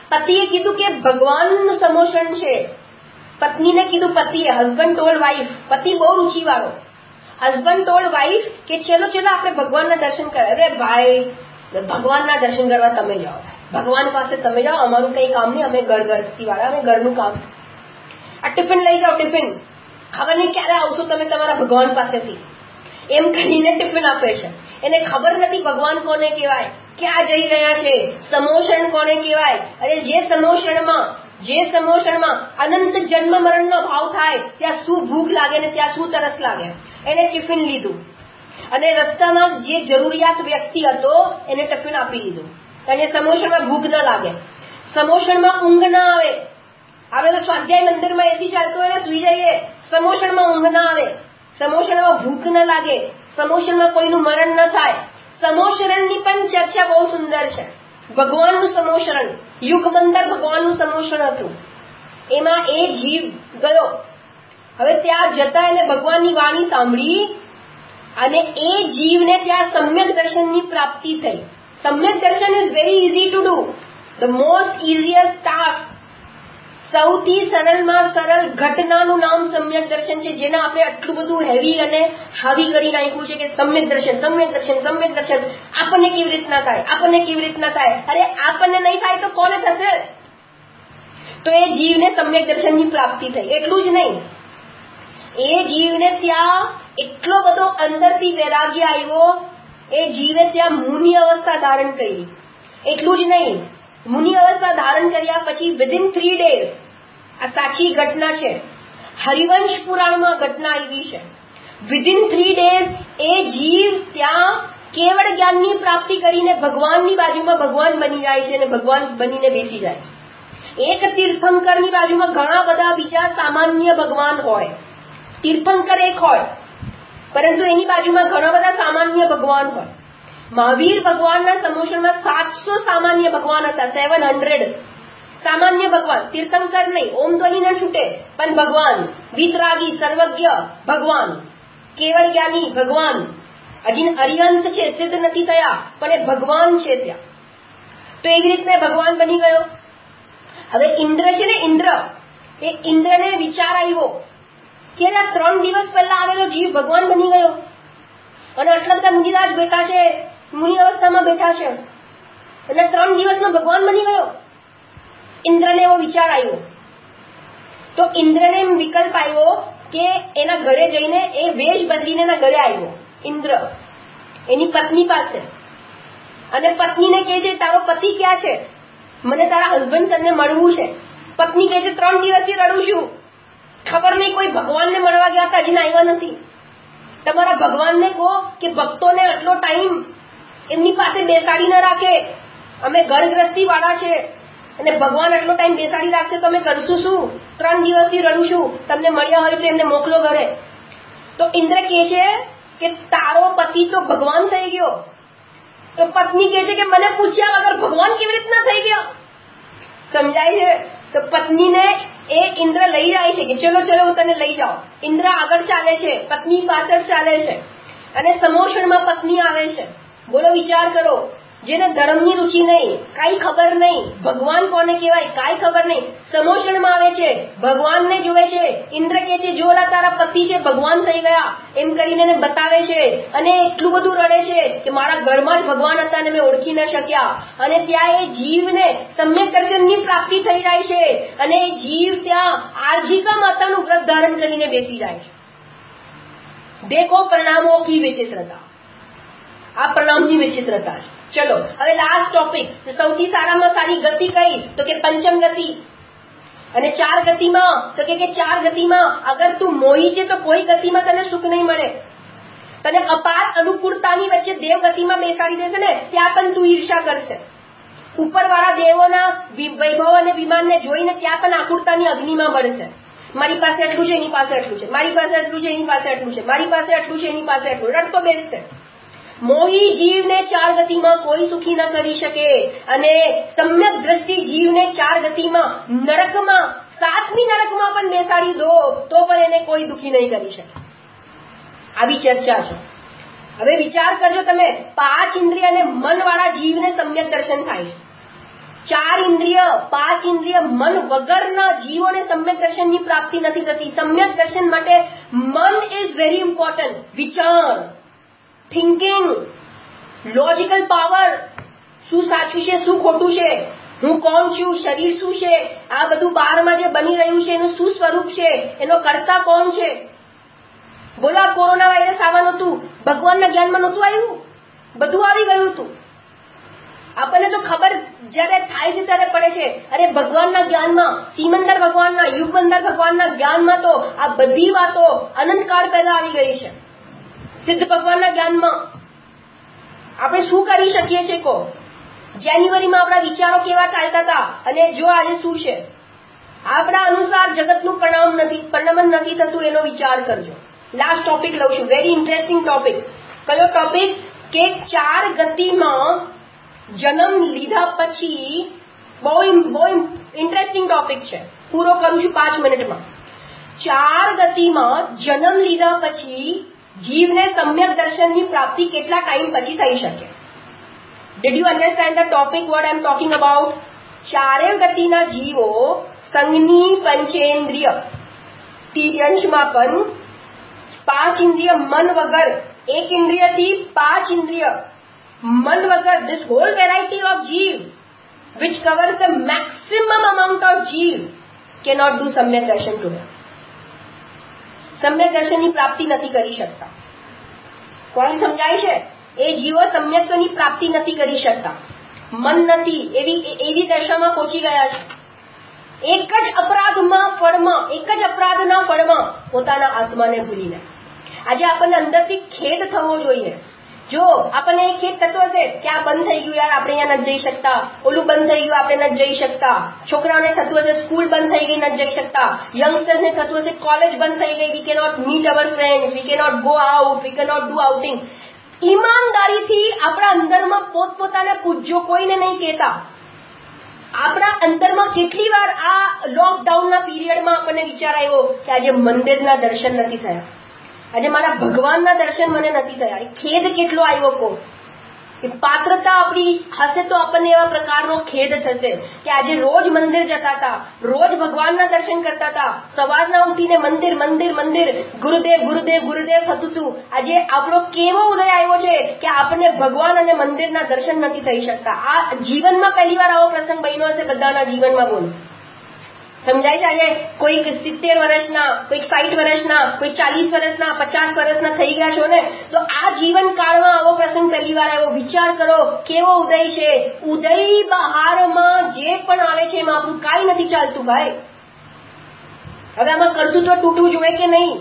પતિએ કીધું કે ભગવાનનું સમોષણ છે, પત્નીને કીધું પતિએ, હસબન્ડ ટોલ્ડ વાઇફ, પતિ બહુ રૂચિવાળો, હસબન્ડ ટોલ્ડ વાઇફ કે ચલો ચલો આપણે ભગવાનના દર્શન કરે. અરે ભાઈ, ભગવાનના દર્શન કરવા તમે જાઓ, ભગવાન પાસે તમે જાઓ, અમારું કઈ કામ નહીં, અમે ઘર ગૃહસ્થી વાળા, અમે ઘરનું કામ. આ ટિફિન લઈ જાઓ, ટિફિન ખબર નહીં ક્યારે આવશો તમે તમારા ભગવાન પાસેથી, એમ કહીને ટિફિન આપે છે. એને ખબર નથી ભગવાન કોને કહેવાય, ક્યાં જઈ રહ્યા છે, સમોષણ કોને કહેવાય. અરે જે સમોષણમાં જે સમોષણમાં અનંત જન્મ મરણનો ભાવ થાય, ત્યાં શું ભૂખ લાગે ને ત્યાં શું તરસ લાગે. એને ટિફિન લીધું અને રસ્તામાં જે જરૂરિયાત વ્યક્તિ હતો એને ટિફિન આપી દીધું, અને સમોષણમાં ભૂખ ન લાગે, સમોષણમાં ઊંઘ ના આવે. આપણે તો સ્વાધ્યાય મંદિરમાં એસી ચાલતો હોય ને સુઈ જઈએ, સમોષણમાં ઊંઘ ના આવે, સમોષણમાં ભૂખ ન લાગે, સમોષણમાં કોઈનું મરણ ન થાય. સમોષણની પણ ચર્ચા બહુ સુંદર છે. ભગવાનનું સમોષણ, યુગમંદર ભગવાનનું સમોષણ હતું. એમાં એ જીવ ગયો, હવે ત્યાં જતા એને ભગવાનની વાણી સાંભળી અને એ જીવને ત્યાં સમ્યક દર્શનની પ્રાપ્તિ થઈ. Samyak darshan is very easy to do, the most easiest task. સૌથી સરળમાં સરળ ઘટનાનું નામ સમ્યક દર્શન છે, જેને આપણે આટલું બધું હેવી અને હાવી કરી નાખ્યું છે કે સમ્યક દર્શન સમ્યક દર્શન સમ્યક દર્શન. આપણને કેવી રીતના થાય, આપણને કેવી રીતના થાય. અરે આપણને નહીં થાય તો કોને થશે? તો એ જીવને સમ્યક દર્શનની પ્રાપ્તિ થઈ. એટલું જ નહીં, એ જીવને ત્યાં એટલો બધો અંદરથી વૈરાગ્ય આવ્યો, એ જીવે ત્યાં મુનિ અવસ્થા ધારણ કરી. એટલું જ નહીં, મુનિ અવસ્થા ધારણ કર્યા પછી વિધિન થ્રી ડેઝ, આ સાચી ઘટના છે, હરિવંશ પુરાણમાં ઘટના આવી છે, વિધિન થ્રી ડેઝ એ જીવ ત્યાં કેવળ જ્ઞાનની પ્રાપ્તિ કરીને ભગવાનની બાજુમાં ભગવાન બની જાય છે અને ભગવાન બનીને બેસી જાય છે. એક તીર્થંકરની બાજુમાં ઘણા બધા બીજા સામાન્ય ભગવાન હોય, તીર્થંકર એક હોય, પરંતુ એની બાજુમાં ઘણા બધા સામાન્ય ભગવાન હોય. મહાવીર ભગવાનના સમોષણમાં સાતસો સામાન્ય ભગવાન હતા, સેવન હંડ્રેડ સામાન્ય ભગવાન, તીર્થંકર નહીં, ઓમ ધ્વનિ ન છૂટે પણ ભગવાન, વિતરાગી સર્વજ્ઞ ભગવાન, કેવળ જ્ઞાની ભગવાન, હજી અરિહંત છે, સિદ્ધ નથી થયા, પણ એ ભગવાન છે ત્યાં. તો એવી રીતના ભગવાન બની ગયો. હવે ઇન્દ્ર છે ને, ઇન્દ્ર, એ ઇન્દ્રને વિચાર આવ્યો કે આ ત્રણ દિવસ પહેલા આવેલો જીવ ભગવાન બની ગયો અને આટલા બધા મુનિરાજ બેઠા છે, મુનિ અવસ્થામાં બેઠા છે, અને ત્રણ દિવસમાં ભગવાન બની ગયો. ઇન્દ્રને એવો વિચાર આવ્યો. તો ઇન્દ્રને એમ વિકલ્પ આવ્યો કે એના ઘરે જઈને એ વેશ બદલીને એના ઘરે આવ્યો ઇન્દ્ર એની પત્ની પાસે, અને પત્નીને કહે છે તારો પતિ ક્યાં છે, મને તારા હસબન્ડ તને મળવું છે. પત્ની કહે છે ત્રણ દિવસથી રડું છું, ખબર નહીં કોઈ ભગવાનને મળવા ગયા હતા, હજી આવ્યા નથી. તમારા ભગવાનને કહો કે ભક્તોને આટલો ટાઈમ એમની પાસે બેસાડી ન રાખે, અમે ઘર ગ્રસ્તી વાળા છે અને ભગવાન આટલો ટાઈમ બેસાડી રાખશે તો અમે કરશું શું? ત્રણ દિવસથી રડું છું, તમને મળ્યા હોય તો એમને મોકલો ઘરે. તો ઇન્દ્ર કહે છે કે તારો પતિ તો ભગવાન થઈ ગયો. તો પત્ની કહે છે કે મને પૂછ્યા વગર ભગવાન કેવી રીતના થઈ ગયો? સમજાય છે? તો પત્નીને એ ઇન્દ્ર લઈ જાય છે કે ચલો ચલો હું તને લઈ જાઉં. ઇન્દ્ર આગળ ચાલે છે, પત્ની પાછળ ચાલે છે, અને સમોષણમાં પત્ની આવે છે. બોલો, વિચાર કરો, જેને ધર્મની રુચિ નહીં, કાંઈ ખબર નહીં, ભગવાન કોને કહેવાય કાંઈ ખબર નહીં, સમોષણમાં આવે છે, ભગવાનને જોવે છે. ઇન્દ્ર કહે છે જો તારા પતિ છે ભગવાન થઈ ગયા એમ કરીને એને બતાવે છે, અને એટલું બધું રડે છે કે મારા ઘરમાં જ ભગવાન હતા અને મેં ઓળખી ન શક્યા. અને ત્યાં એ જીવને સમ્યક દર્શનની પ્રાપ્તિ થઈ જાય છે, અને એ જીવ ત્યાં આર્જિકા માતાનું વ્રત ધારણ કરીને બેસી જાય છે. દેખો પરિણામો કી વિચિત્રતા, આ પરિણામની વિચિત્રતા છે. ચલો હવે લાસ્ટ ટોપિક, સૌથી સારામાં સારી ગતિ કઈ? તો કે પંચમ ગતિ. અને ચાર ગતિમાં તો કે ચાર ગતિમાં અગર તું મોહી છે તો કોઈ ગતિમાં તને સુખ નહીં મળે. તને અપાર અનુકૂળતાની વચ્ચે દેવ ગતિમાં બેસાડી દેશે ને, ત્યાં પણ તું ઈર્ષા કરશે. ઉપરવાળા દેવોના વૈભવ અને વિમાનને જોઈને ત્યાં પણ આકુળતાની અગ્નિમાં બળશે. મારી પાસે એટલું છે, એની પાસે એટલું છે, મારી પાસે એટલું છે, એની પાસે એટલું છે, મારી પાસે એટલું છે, એની પાસે એટલું, રડતો બેસશે. મોહી જીવને ચાર ગતિમાં કોઈ સુખી ન કરી શકે, અને સમ્યક દ્રષ્ટિ જીવને ચાર ગતિમાં નરકમાં, સાતમી નરકમાં પણ બેસાડી દો તો પણ એને કોઈ દુખી નહીં કરી શકે. આવી ચર્ચા છે. હવે વિચાર કરજો તમે, પાંચ ઇન્દ્રિય અને મન વાળા જીવને સમ્યક દર્શન થાય છે. ચાર ઇન્દ્રિય, પાંચ ઇન્દ્રિય, મન વગરના જીવોને સમ્યક દર્શનની પ્રાપ્તિ નથી થતી. સમ્યક દર્શન માટે મન ઇઝ વેરી ઇમ્પોર્ટન્ટ. વિચાર, થિંકિંગ, લોજિકલ પાવર, શું સાચું છે, શું ખોટું છે, હું કોણ છું, શરીર શું છે, આ બધું બહારમાં જે બની રહ્યું છે એનું શું સ્વરૂપ છે, એનો કર્તા કોણ છે. બોલો, આ કોરોના વાયરસ આવવાનું હતું, ભગવાનના જ્ઞાનમાં નહોતું આવ્યું? બધું આવી ગયું હતું. આપણને તો ખબર જયારે થાય છે ત્યારે પડે છે. અરે ભગવાનના જ્ઞાનમાં, સિમંદર ભગવાનના, યુગમંદર ભગવાનના જ્ઞાનમાં તો આ બધી વાતો અનંતકાળ પહેલા આવી ગઈ છે. સિદ્ધ ભગવાનના જ્ઞાનમાં આપણે શું કરી શકીએ છીએ? કહો, જાન્યુઆરીમાં આપણા વિચારો કેવા ચાલતા હતા અને જો આજે શું છે? આપણા અનુસાર જગતનું પરિણામ નથી પરિણમન નથી થતું, એનો વિચાર કરજો. લાસ્ટ ટોપિક લઉં છું, વેરી ઇન્ટરેસ્ટિંગ ટોપિક. કયો ટોપિક? કે ચાર ગતિમાં જન્મ લીધા પછી, બહુ બહુ ઇન્ટરેસ્ટિંગ ટોપિક છે, પૂરો કરું છું પાંચ મિનિટમાં. ચાર ગતિમાં જન્મ લીધા પછી જીવને સમ્યક દર્શનની પ્રાપ્તિ કેટલા ટાઈમ પછી થઈ શકે? Did you understand the topic what I am talking about? ચારે ગતિના જીવો સંજ્ઞી પંચેન્દ્રિય, તિર્યંશમાં પણ પાંચ ઇન્દ્રિય મન વગર, એક ઇન્દ્રિયથી પાંચ ઇન્દ્રિય મન વગર, this whole variety of જીવ which covers the maximum amount of જીવ cannot do સમ્યક દર્શન today. સમ્યક દર્શનની પ્રાપ્તિ નથી કરી શકતા. કોઈ સમજાય છે? એ જીવો સમ્યકની પ્રાપ્તિ નથી કરી શકતા. મન નથી, એવી એવી દશામાં પહોંચી ગયા છે. એક જ અપરાધમાં ફળમાં, એક જ અપરાધના ફળમાં પોતાના આત્માને ભૂલીને. આજે આપણને અંદરથી ખેદ થવો જોઈએ. જો આપણને એ ખેદ થતો હશે કે આ બંધ થઈ ગયું, યાર આપણે અહીંયા નથી જઈ શકતા, ઓલું બંધ થઈ ગયું, આપણે નથી જઈ શકતા, છોકરાઓને થતું હશે સ્કૂલ બંધ થઈ ગઈ, નથી જઈ શકતા, યંગસ્ટર્સને થતું હશે કોલેજ બંધ થઈ ગઈ, we cannot meet our friends, we cannot go out, we cannot do outing. ઈમાનદારીથી આપણા અંદરમાં પોતપોતાને પૂછજો, કોઈને નહીં કહેતા. આપણા અંદરમાં કેટલી વાર આ લોકડાઉનના પીરિયડમાં આપણને વિચાર આવ્યો કે આજે મંદિરના દર્શન નથી થયા, આજે મારા ભગવાનના દર્શન મને નથી થયા. ખેદ કેટલો આવ્યો? કો કે પાત્રતા આપણી હશે તો આપણને એવા પ્રકારનો ખેદ થશે કે આજે રોજ મંદિર જતા હતા, રોજ ભગવાનના દર્શન કરતા હતા, સવારના ઉઠીને મંદિર મંદિર મંદિર, ગુરુદેવ ગુરુદેવ ગુરુદેવ થતું હતું. આજે આપણો કેવો ઉદય આવ્યો છે કે આપણને ભગવાન અને મંદિરના દર્શન નથી થઈ શકતા. આ જીવનમાં પહેલી વાર આવો પ્રસંગ બન્યો હશે બધાના જીવનમાં. બોલો, સમજાય છે? આજે કોઈક સિત્તેર વર્ષના, કોઈક સાઠ વર્ષના, કોઈ ચાલીસ વર્ષના, પચાસ વર્ષના થઈ ગયા છો ને, તો આ જીવન કાળમાં આવો પ્રસંગ પહેલી વાર આવ્યો. વિચાર કરો કેવો ઉદય છે. ઉદય બહારમાં જે પણ આવે છે એમાં આપણું કાંઈ નથી ચાલતું ભાઈ. હવે આમાં કરતું તો તૂટવું જોઈએ કે નહીં?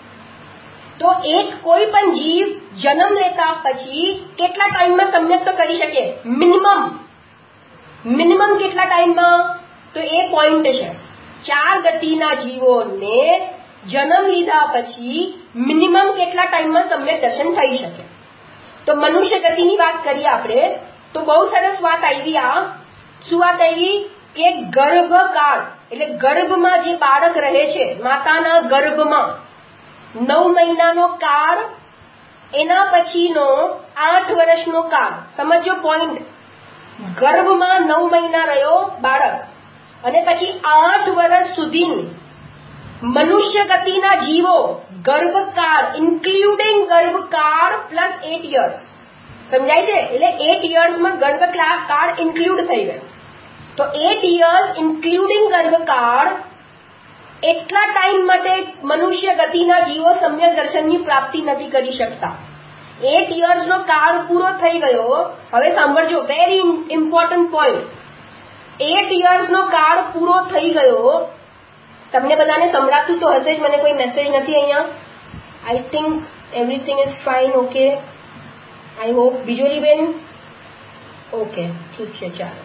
તો એક કોઈ પણ જીવ જન્મ લેતા પછી કેટલા ટાઈમમાં સમ્યક તો કરી શકે? મિનિમમ મિનિમમ કેટલા ટાઈમમાં? તો એ પોઈન્ટ છે. ચાર ગતિના જીવોને જન્મ લીધા પછી મિનિમમ કેટલા ટાઈમમાં સમ્યક દર્શન થઈ શકે? તો મનુષ્ય ગતિની વાત કરીએ આપણે તો બહુ સરસ વાત આવી. આ શું વાત આવી? કે ગર્ભકાળ એટલે ગર્ભમાં જે બાળક રહે છે, માતાના ગર્ભમાં નવ મહિનાનો કાળ, એના પછીનો આઠ વર્ષનો કાળ. સમજો પોઈન્ટ. ગર્ભમાં નવ મહિના રહ્યો બાળક અને પછી આઠ વર્ષ સુધી મનુષ્ય ગતિના જીવો ગર્ભકાળ including garbhkal plus eight years. સમજાય છે? એટલે એટ યર્સમાં ગર્ભકાળ ઇન્ક્લુડ થઈ ગયો. તો એટ યર્સ ઇન્ક્લુડિંગ ગર્ભકાળ, એટલા ટાઈમ માટે મનુષ્ય ગતિના જીવો સમ્યક દર્શનની પ્રાપ્તિ નથી કરી શકતા. એટ યર્સનો કાળ પૂરો થઈ ગયો. હવે સાંભળજો, વેરી ઇમ્પોર્ટન્ટ પોઈન્ટ. એટ યર્સનો કાળ પૂરો થઈ ગયો. તમને બધાને સંભળાતું તો હશે જ, મને કોઈ મેસેજ નથી અહીંયા. I think everything is fine. Okay, I hope. Bijoli ben okay, ઠીક છે, ચાલો.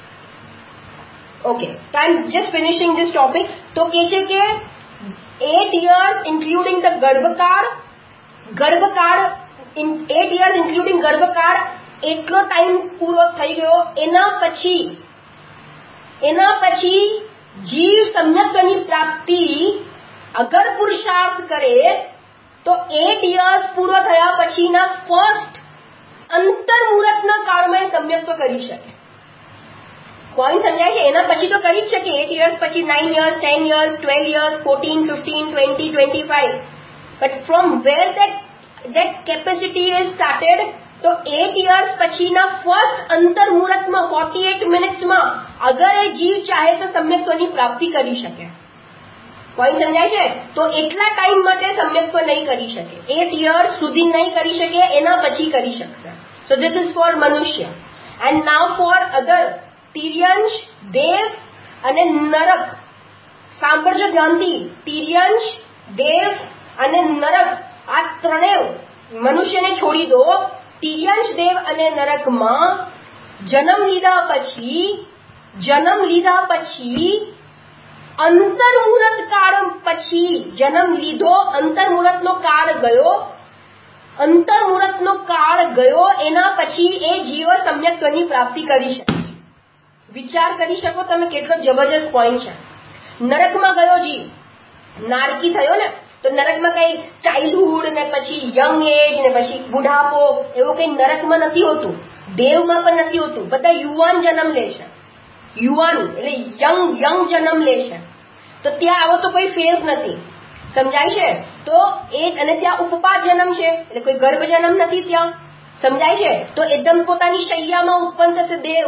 Okay, I am just finishing this topic. તો કે છે કે eight years including the garbhkal, ગર્ભકાળ એટ યર્સ ઇન્ક્લુડિંગ ગર્ભકાળ એટલો ટાઈમ પૂરો થઈ ગયો. એના પછી એના પછી જીવ સમ્યકની પ્રાપ્તિ અગર પુરુષાર્થ કરે તો એટ યર્સ પૂરો થયા પછીના ફર્સ્ટ અંતર મુહૂર્તના કાળમાં સમ્યક તો કરી શકે. પોઈન્ટ સમજાય છે? એના પછી તો કરી જ શકે, એટ યર્સ પછી nine years, ten years, twelve years, fourteen, fifteen, twenty, twenty five. But from where that that capacity is started, તો એટ યર્સ પછીના ફર્સ્ટ અંતર મુહૂર્તમાં ફોર્ટી એટ મિનિટ્સમાં અગર એ જીવ ચાહે તો સમ્યક્ત્વની પ્રાપ્તિ કરી શકે. પોઈન્ટ સમજાય છે? તો એટલા ટાઈમ માટે સમ્યક્ત્વ નહીં કરી શકે, એટ યર્સ સુધી નહીં કરી શકે, એના પછી કરી શકશે. So this is for manushya. And now for other, તિર્યંશ, દેવ અને નરક. સાંભળજો ધ્યાનથી, તિર્યંશ, દેવ અને નરક આ ત્રણેય મનુષ્યને છોડી દો. તિર્યંશ, દેવ અને નરકમાં જન્મ લીધા પછી જન્મ લીધા પછી અંતર મુહૂર્ત કાળ પછી જન્મ લીધો, અંતર મુહૂર્તનો કાળ ગયો, અંતર મુહૂર્તનો કાળ ગયો એના પછી એ જીવ સમ્યક્ત્વની પ્રાપ્તિ કરી શકે. વિચાર કરી શકો તમે કેટલો જબરજસ્ત પોઈન્ટ છે. નરકમાં ગયો જીવ, નારકી થયો ને, તો નરકમાં કઈ ચાઇલ્ડહુડ ને પછી યંગ એજ ને પછી બુઢાપો એવું કઈ નરકમાં નથી હોતું, દેવમાં પણ નથી હોતું. બધા યુવાન જન્મ લે છે, યુવાન એટલે યંગ યંગ જન્મ લે છે. તો ત્યાં આવો તો કોઈ ફેર નથી. સમજાય છે? તો એ અને ત્યાં ઉપપાદ જન્મ છે એટલે કોઈ ગર્ભ જન્મ નથી ત્યાં. સમજાય છે? તો એકદમ પોતાની શૈયામાં ઉત્પન્ન થશે દેવ,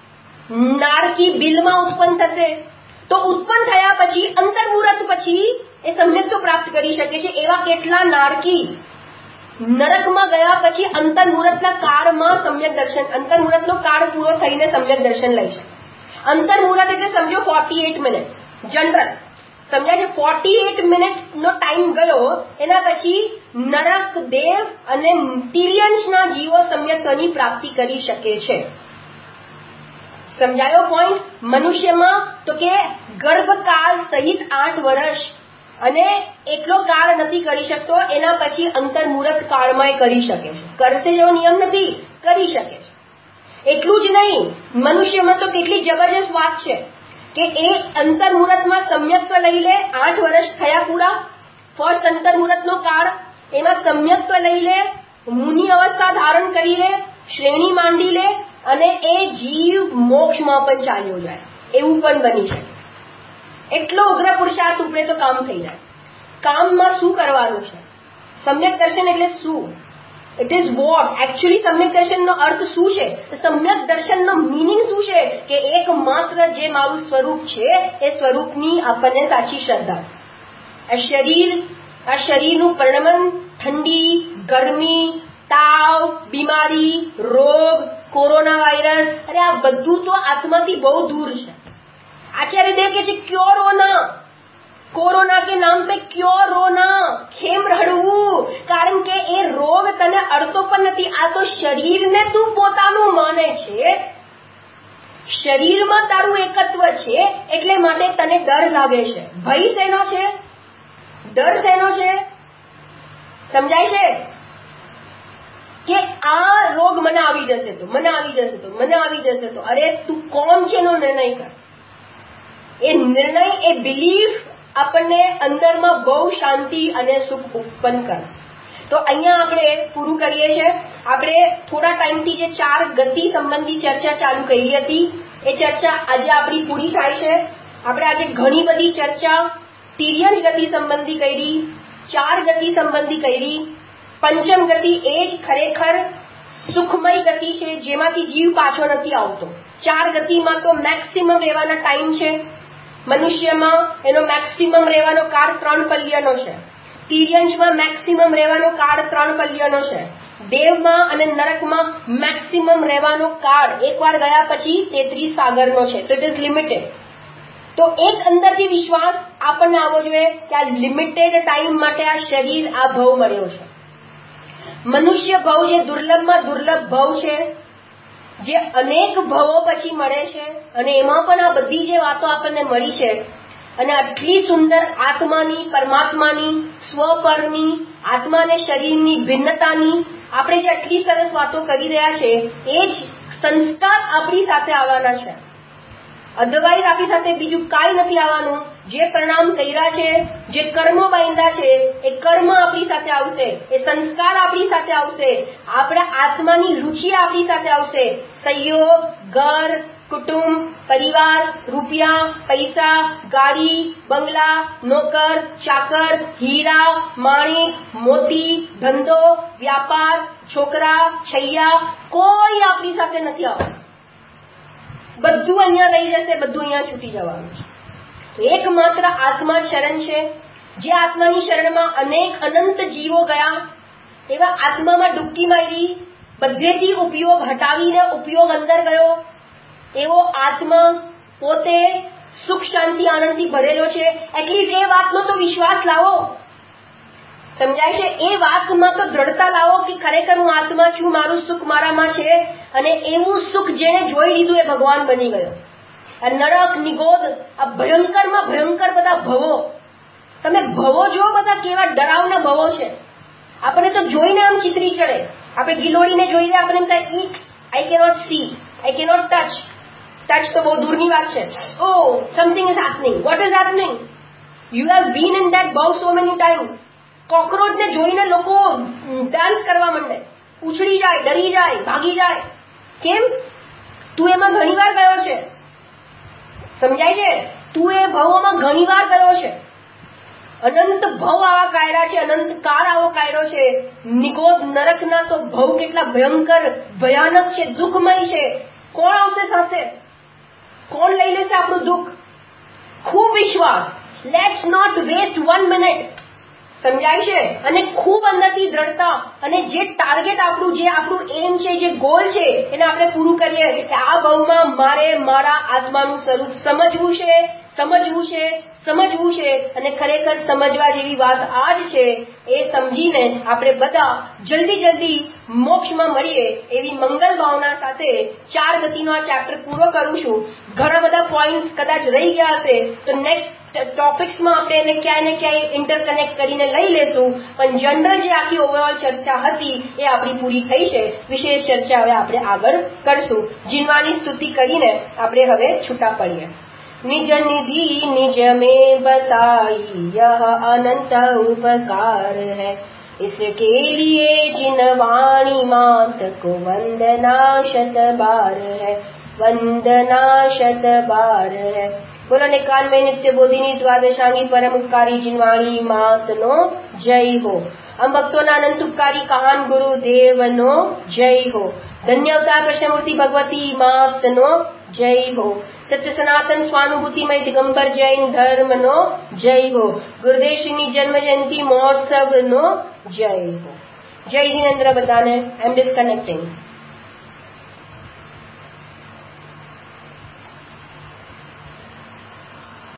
નારકી બિલમાં ઉત્પન્ન થશે. તો ઉત્પન્ન થયા પછી અંતર મુહૂર્ત પછી એ સમ્યક્ત્વ પ્રાપ્ત કરી શકે છે. એવા કેટલા નારકી નરકમાં ગયા પછી અંતર મુહૂર્તના કાળમાં સમ્યક દર્શન, અંતર મુહૂર્તનો કાળ પૂરો થઈને સમ્યક દર્શન લઈ શકે. અંતર મુહૂર્ત એટલે સમજો ફોર્ટી એટ મિનિટ્સ જનરલ. સમજાય છે? ફોર્ટી એટ મિનિટ્સ નો ટાઈમ ગયો એના પછી નરક, દેવ અને તિર્યંશના જીવો સમ્યક્ત્વની પ્રાપ્તિ કરી શકે છે. સમજાયો પોઈન્ટ? મનુષ્યમાં તો કે ગર્ભકાળ સહિત આઠ વર્ષ અને એટલો કાળ નથી કરી શકતો, એના પછી અંતર મુહૂર્ત કાળમાં કરી શકે છે. કરશે એવો નિયમ નથી, કરી શકે છે. એટલું જ નહીં, મનુષ્યમાં તો કેટલી જબરજસ્ત વાત છે કે એ અંતર મુહૂર્તમાં સમ્યક્ત્વ લઈ લે. આઠ વર્ષ થયા પૂરા, ફર્સ્ટ અંતર મુહૂર્તનો કાળ, એમાં સમ્યક્ત્વ લઈ લે, મુનિ અવસ્થા ધારણ કરી લે, શ્રેણી માંડી લે અને એ જીવ મોક્ષમાં પણ ચાલ્યો જાય, એવું પણ બની શકે. એટલો ઉગ્ર પુરુષાર્થ ઉપરે તો કામ થઈ જાય. કામમાં શું કરવાનું છે? સમ્યક દર્શન એટલે શું? ઇટ ઇઝ વોટ એકચ્યુઅલી સમ્યક દર્શનનો અર્થ શું છે? સમ્યક દર્શનનો મીનિંગ શું છે? કે એકમાત્ર જે મારું સ્વરૂપ છે એ સ્વરૂપની આપણને સાચી શ્રદ્ધા. આ શરીર આ શરીરનું પરિણમન, ઠંડી, ગરમી, તાવ, બીમારી, રોગ, કોરોના વાયરસ, અરે આ બધું તો આત્માથી બહુ દૂર છે. आचार्य देव के क्यों रोना, कोरोना के नाम पे क्यों रोना, खेम रड़વું? કારણ કે એ રોગ તને અડતો પણ નથી. આ તો શરીરને તું પોતાનું માને છે, શરીરમાં તારું એકત્વ છે, એટલે માટે તને ડર લાગે છે. ભય શેનો છે? ડર શેનો છે? સમજાય છે? કે આ રોગ મને આવી જશે તો મને આવી જશે તો મને આવી જશે તો અરે તું કોણ છે નો નિર્ણય કર. એ નિર્ણય, એ બિલીફ આપણને અંદરમાં બહુ શાંતિ અને સુખ ઉત્પન્ન કરશે. તો અહીંયા આપણે પૂરું કરીએ છીએ. આપણે થોડા ટાઈમથી જે ચાર ગતિ સંબંધી ચર્ચા ચાલુ કરી હતી એ ચર્ચા આજે આપણી પૂરી થાય છે. આપણે આજે ઘણી બધી ચર્ચા તિર્યંશ ગતિ સંબંધી કરી, ચાર ગતિ સંબંધી કરી. પંચમ ગતિ એ જ ખરેખર સુખમય ગતિ છે જેમાંથી જીવ પાછો નથી આવતો. ચાર ગતિમાં તો મેક્સિમમ રહેવાના ટાઈમ છે. મનુષ્યમાં એનો મેક્સિમમ રહેવાનો કાળ ત્રણ પલ્યનો છે, તિર્યંશમાં મેક્સિમમ રહેવાનો કાળ ત્રણ પલ્યનો છે, દેવમાં અને નરકમાં મેક્સિમમ રહેવાનો કાળ એકવાર ગયા પછી તેત્રીસ સાગરનો છે. તો ઇટ ઇઝ લિમિટેડ. તો એક અંદરથી વિશ્વાસ આપણને આવવો જોઈએ કે આ લિમિટેડ ટાઈમ માટે આ શરીર, આ ભવ મળ્યો છે. મનુષ્ય ભવ જે દુર્લભમાં દુર્લભ ભવ છે, જે અનેક ભવો પછી મળે છે, અને એમાં પણ આ બધી જે વાતો આપણને મળી છે અને આટલી સુંદર આત્માની, પરમાત્માની, સ્વપરની, આત્મા અને શરીરની ભિન્નતાની આપણે જે આટલી સરસ વાતો કરી રહ્યા છે, એ જ સંસ્કાર આપણી સાથે આવવાના છે. અધરવાઇઝ આપણી સાથે બીજું કાંઈ નથી આવવાનું. જે પરિણામ કર્યા છે, જે કર્મો બાંધ્યા છે, એ કર્મ આપણી સાથે આવશે, એ સંસ્કાર આપણી સાથે આવશે, આપણા આત્માની રુચિ આપણી સાથે આવશે. સંયોગ, ઘર, कुटुंब, परिवार, रुपया, पैसा, गाड़ी, बंगला, नौकर, चाकर, हीरा, माणिक, मोती, धंधो, व्यापार, छोकरा, છૈયા કોઈ આપણી સાથે નથી આવવાનું. બધું અહીંયા લઈ જશે, બધું અહીંયા છૂટી જવાનું છે. એકમાત્ર આત્મા શરણ છે. જે આત્માની શરણમાં અનેક અનંત જીવો ગયા, એવા આત્મામાં ડૂબકી મારી, બધેથી ઉપયોગ હટાવીને ઉપયોગ અંદર ગયો, એવો આત્મા પોતે સુખ શાંતિ આનંદથી ભરેલો છે. એટલીસ્ટ એ વાતનો તો વિશ્વાસ લાવો. સમજાય છે? એ વાતમાં તો દ્રઢતા લાવો કે ખરેખર હું આત્મા છું, મારું સુખ મારામાં છે. અને એવું સુખ જેને જોઈ લીધું એ ભગવાન બની ગયો. આ નરક, નિગોદ, આ ભયંકરમાં ભયંકર બધા ભવો, તમે ભવો જો બધા કેવા ડરાવના ભવો છે. આપણે તો જોઈને આમ ચિતરી ચડે. આપણે ગિલોડીને જોઈએ આપણે એમ થાય it, I cannot see, I cannot touch. Touch તો બહુ દૂરની વાત છે. Oh something is happening. What is happening? You have been in that બહુ સો મેની ટાઈમ્સ. કોકરોચને જોઈને લોકો ડાન્સ કરવા માંડે, ઉછળી જાય, ડરી જાય, ભાગી જાય. કેમ? તું એમાં ઘણીવાર ગયો છે. સમજાય છે? તું એ ભવોમાં ઘણીવાર ગયો છે. અનંત ભવ આવા કાયરા છે, અનંત કાળ આવો કાયરો છે. નિગોદ નરકના તો ભવ કેટલા ભયંકર ભયાનક છે, દુઃખમય છે. કોણ આવશે સાથે? કોણ લઈ લેશે આપણું દુઃખ? ખૂબ વિશ્વાસ. Let's not waste one minute. સમજાય છે? અને ખૂબ અંદરથી દ્રઢતા, અને જે ટાર્ગેટ આપણું, જે આપણું એમ છે, જે ગોલ છે, એને આપણે પૂરું કરીએ કે આ ભવમાં મારે મારા આત્માનું સ્વરૂપ સમજવું છે, સમજવું છે, સમજવું છે. અને ખરેખર સમજવા જેવી વાત આ જ છે. એ સમજીને આપણે બધા જલ્દી જલ્દી મોક્ષમાં મળીએ એવી મંગલ ભાવના સાથે ચાર ગતિનો આ ચેપ્ટર પૂરો કરું છું. ઘણા બધા પોઈન્ટ કદાચ રહી ગયા હશે તો નેક્સ્ટ ટોપિક્સમાં આપણે એને ક્યાંય ને ક્યાંય ઇન્ટરકનેક્ટ કરીને લઈ લેશું. પણ જનરલ જે આખી ઓવરઓલ ચર્ચા હતી એ આપણી પૂરી થઈ છે. વિશેષ ચર્ચા હવે આપણે આગળ કરશું. જીનવાની સ્તુતિ કરીને આપણે હવે છૂટા પડીએ. निज निधि निज में बताई यह अनंत उपकार है, इसके लिए जिन वाणी मात को वंदना शत बार है, वंदना शत बार है. बोलो निकाल में नित्य बोधिनी द्वादशांगी परम उपकारी जिनवाणी मात नो जय हो. हम भक्तों ना अनंत उपकारी कहान गुरुदेव नो जय हो. धन्य अवतार कृष्णमूर्ति भगवती मात नो जय हो. सत्य सनातन स्वानुभूतिमय दिगंबर जैन धर्म नो जय हो. गुरुदेव श्री जन्म जयंती महोत्सव नो जय हो. जय जिनेन्द्र बताने. I am disconnecting.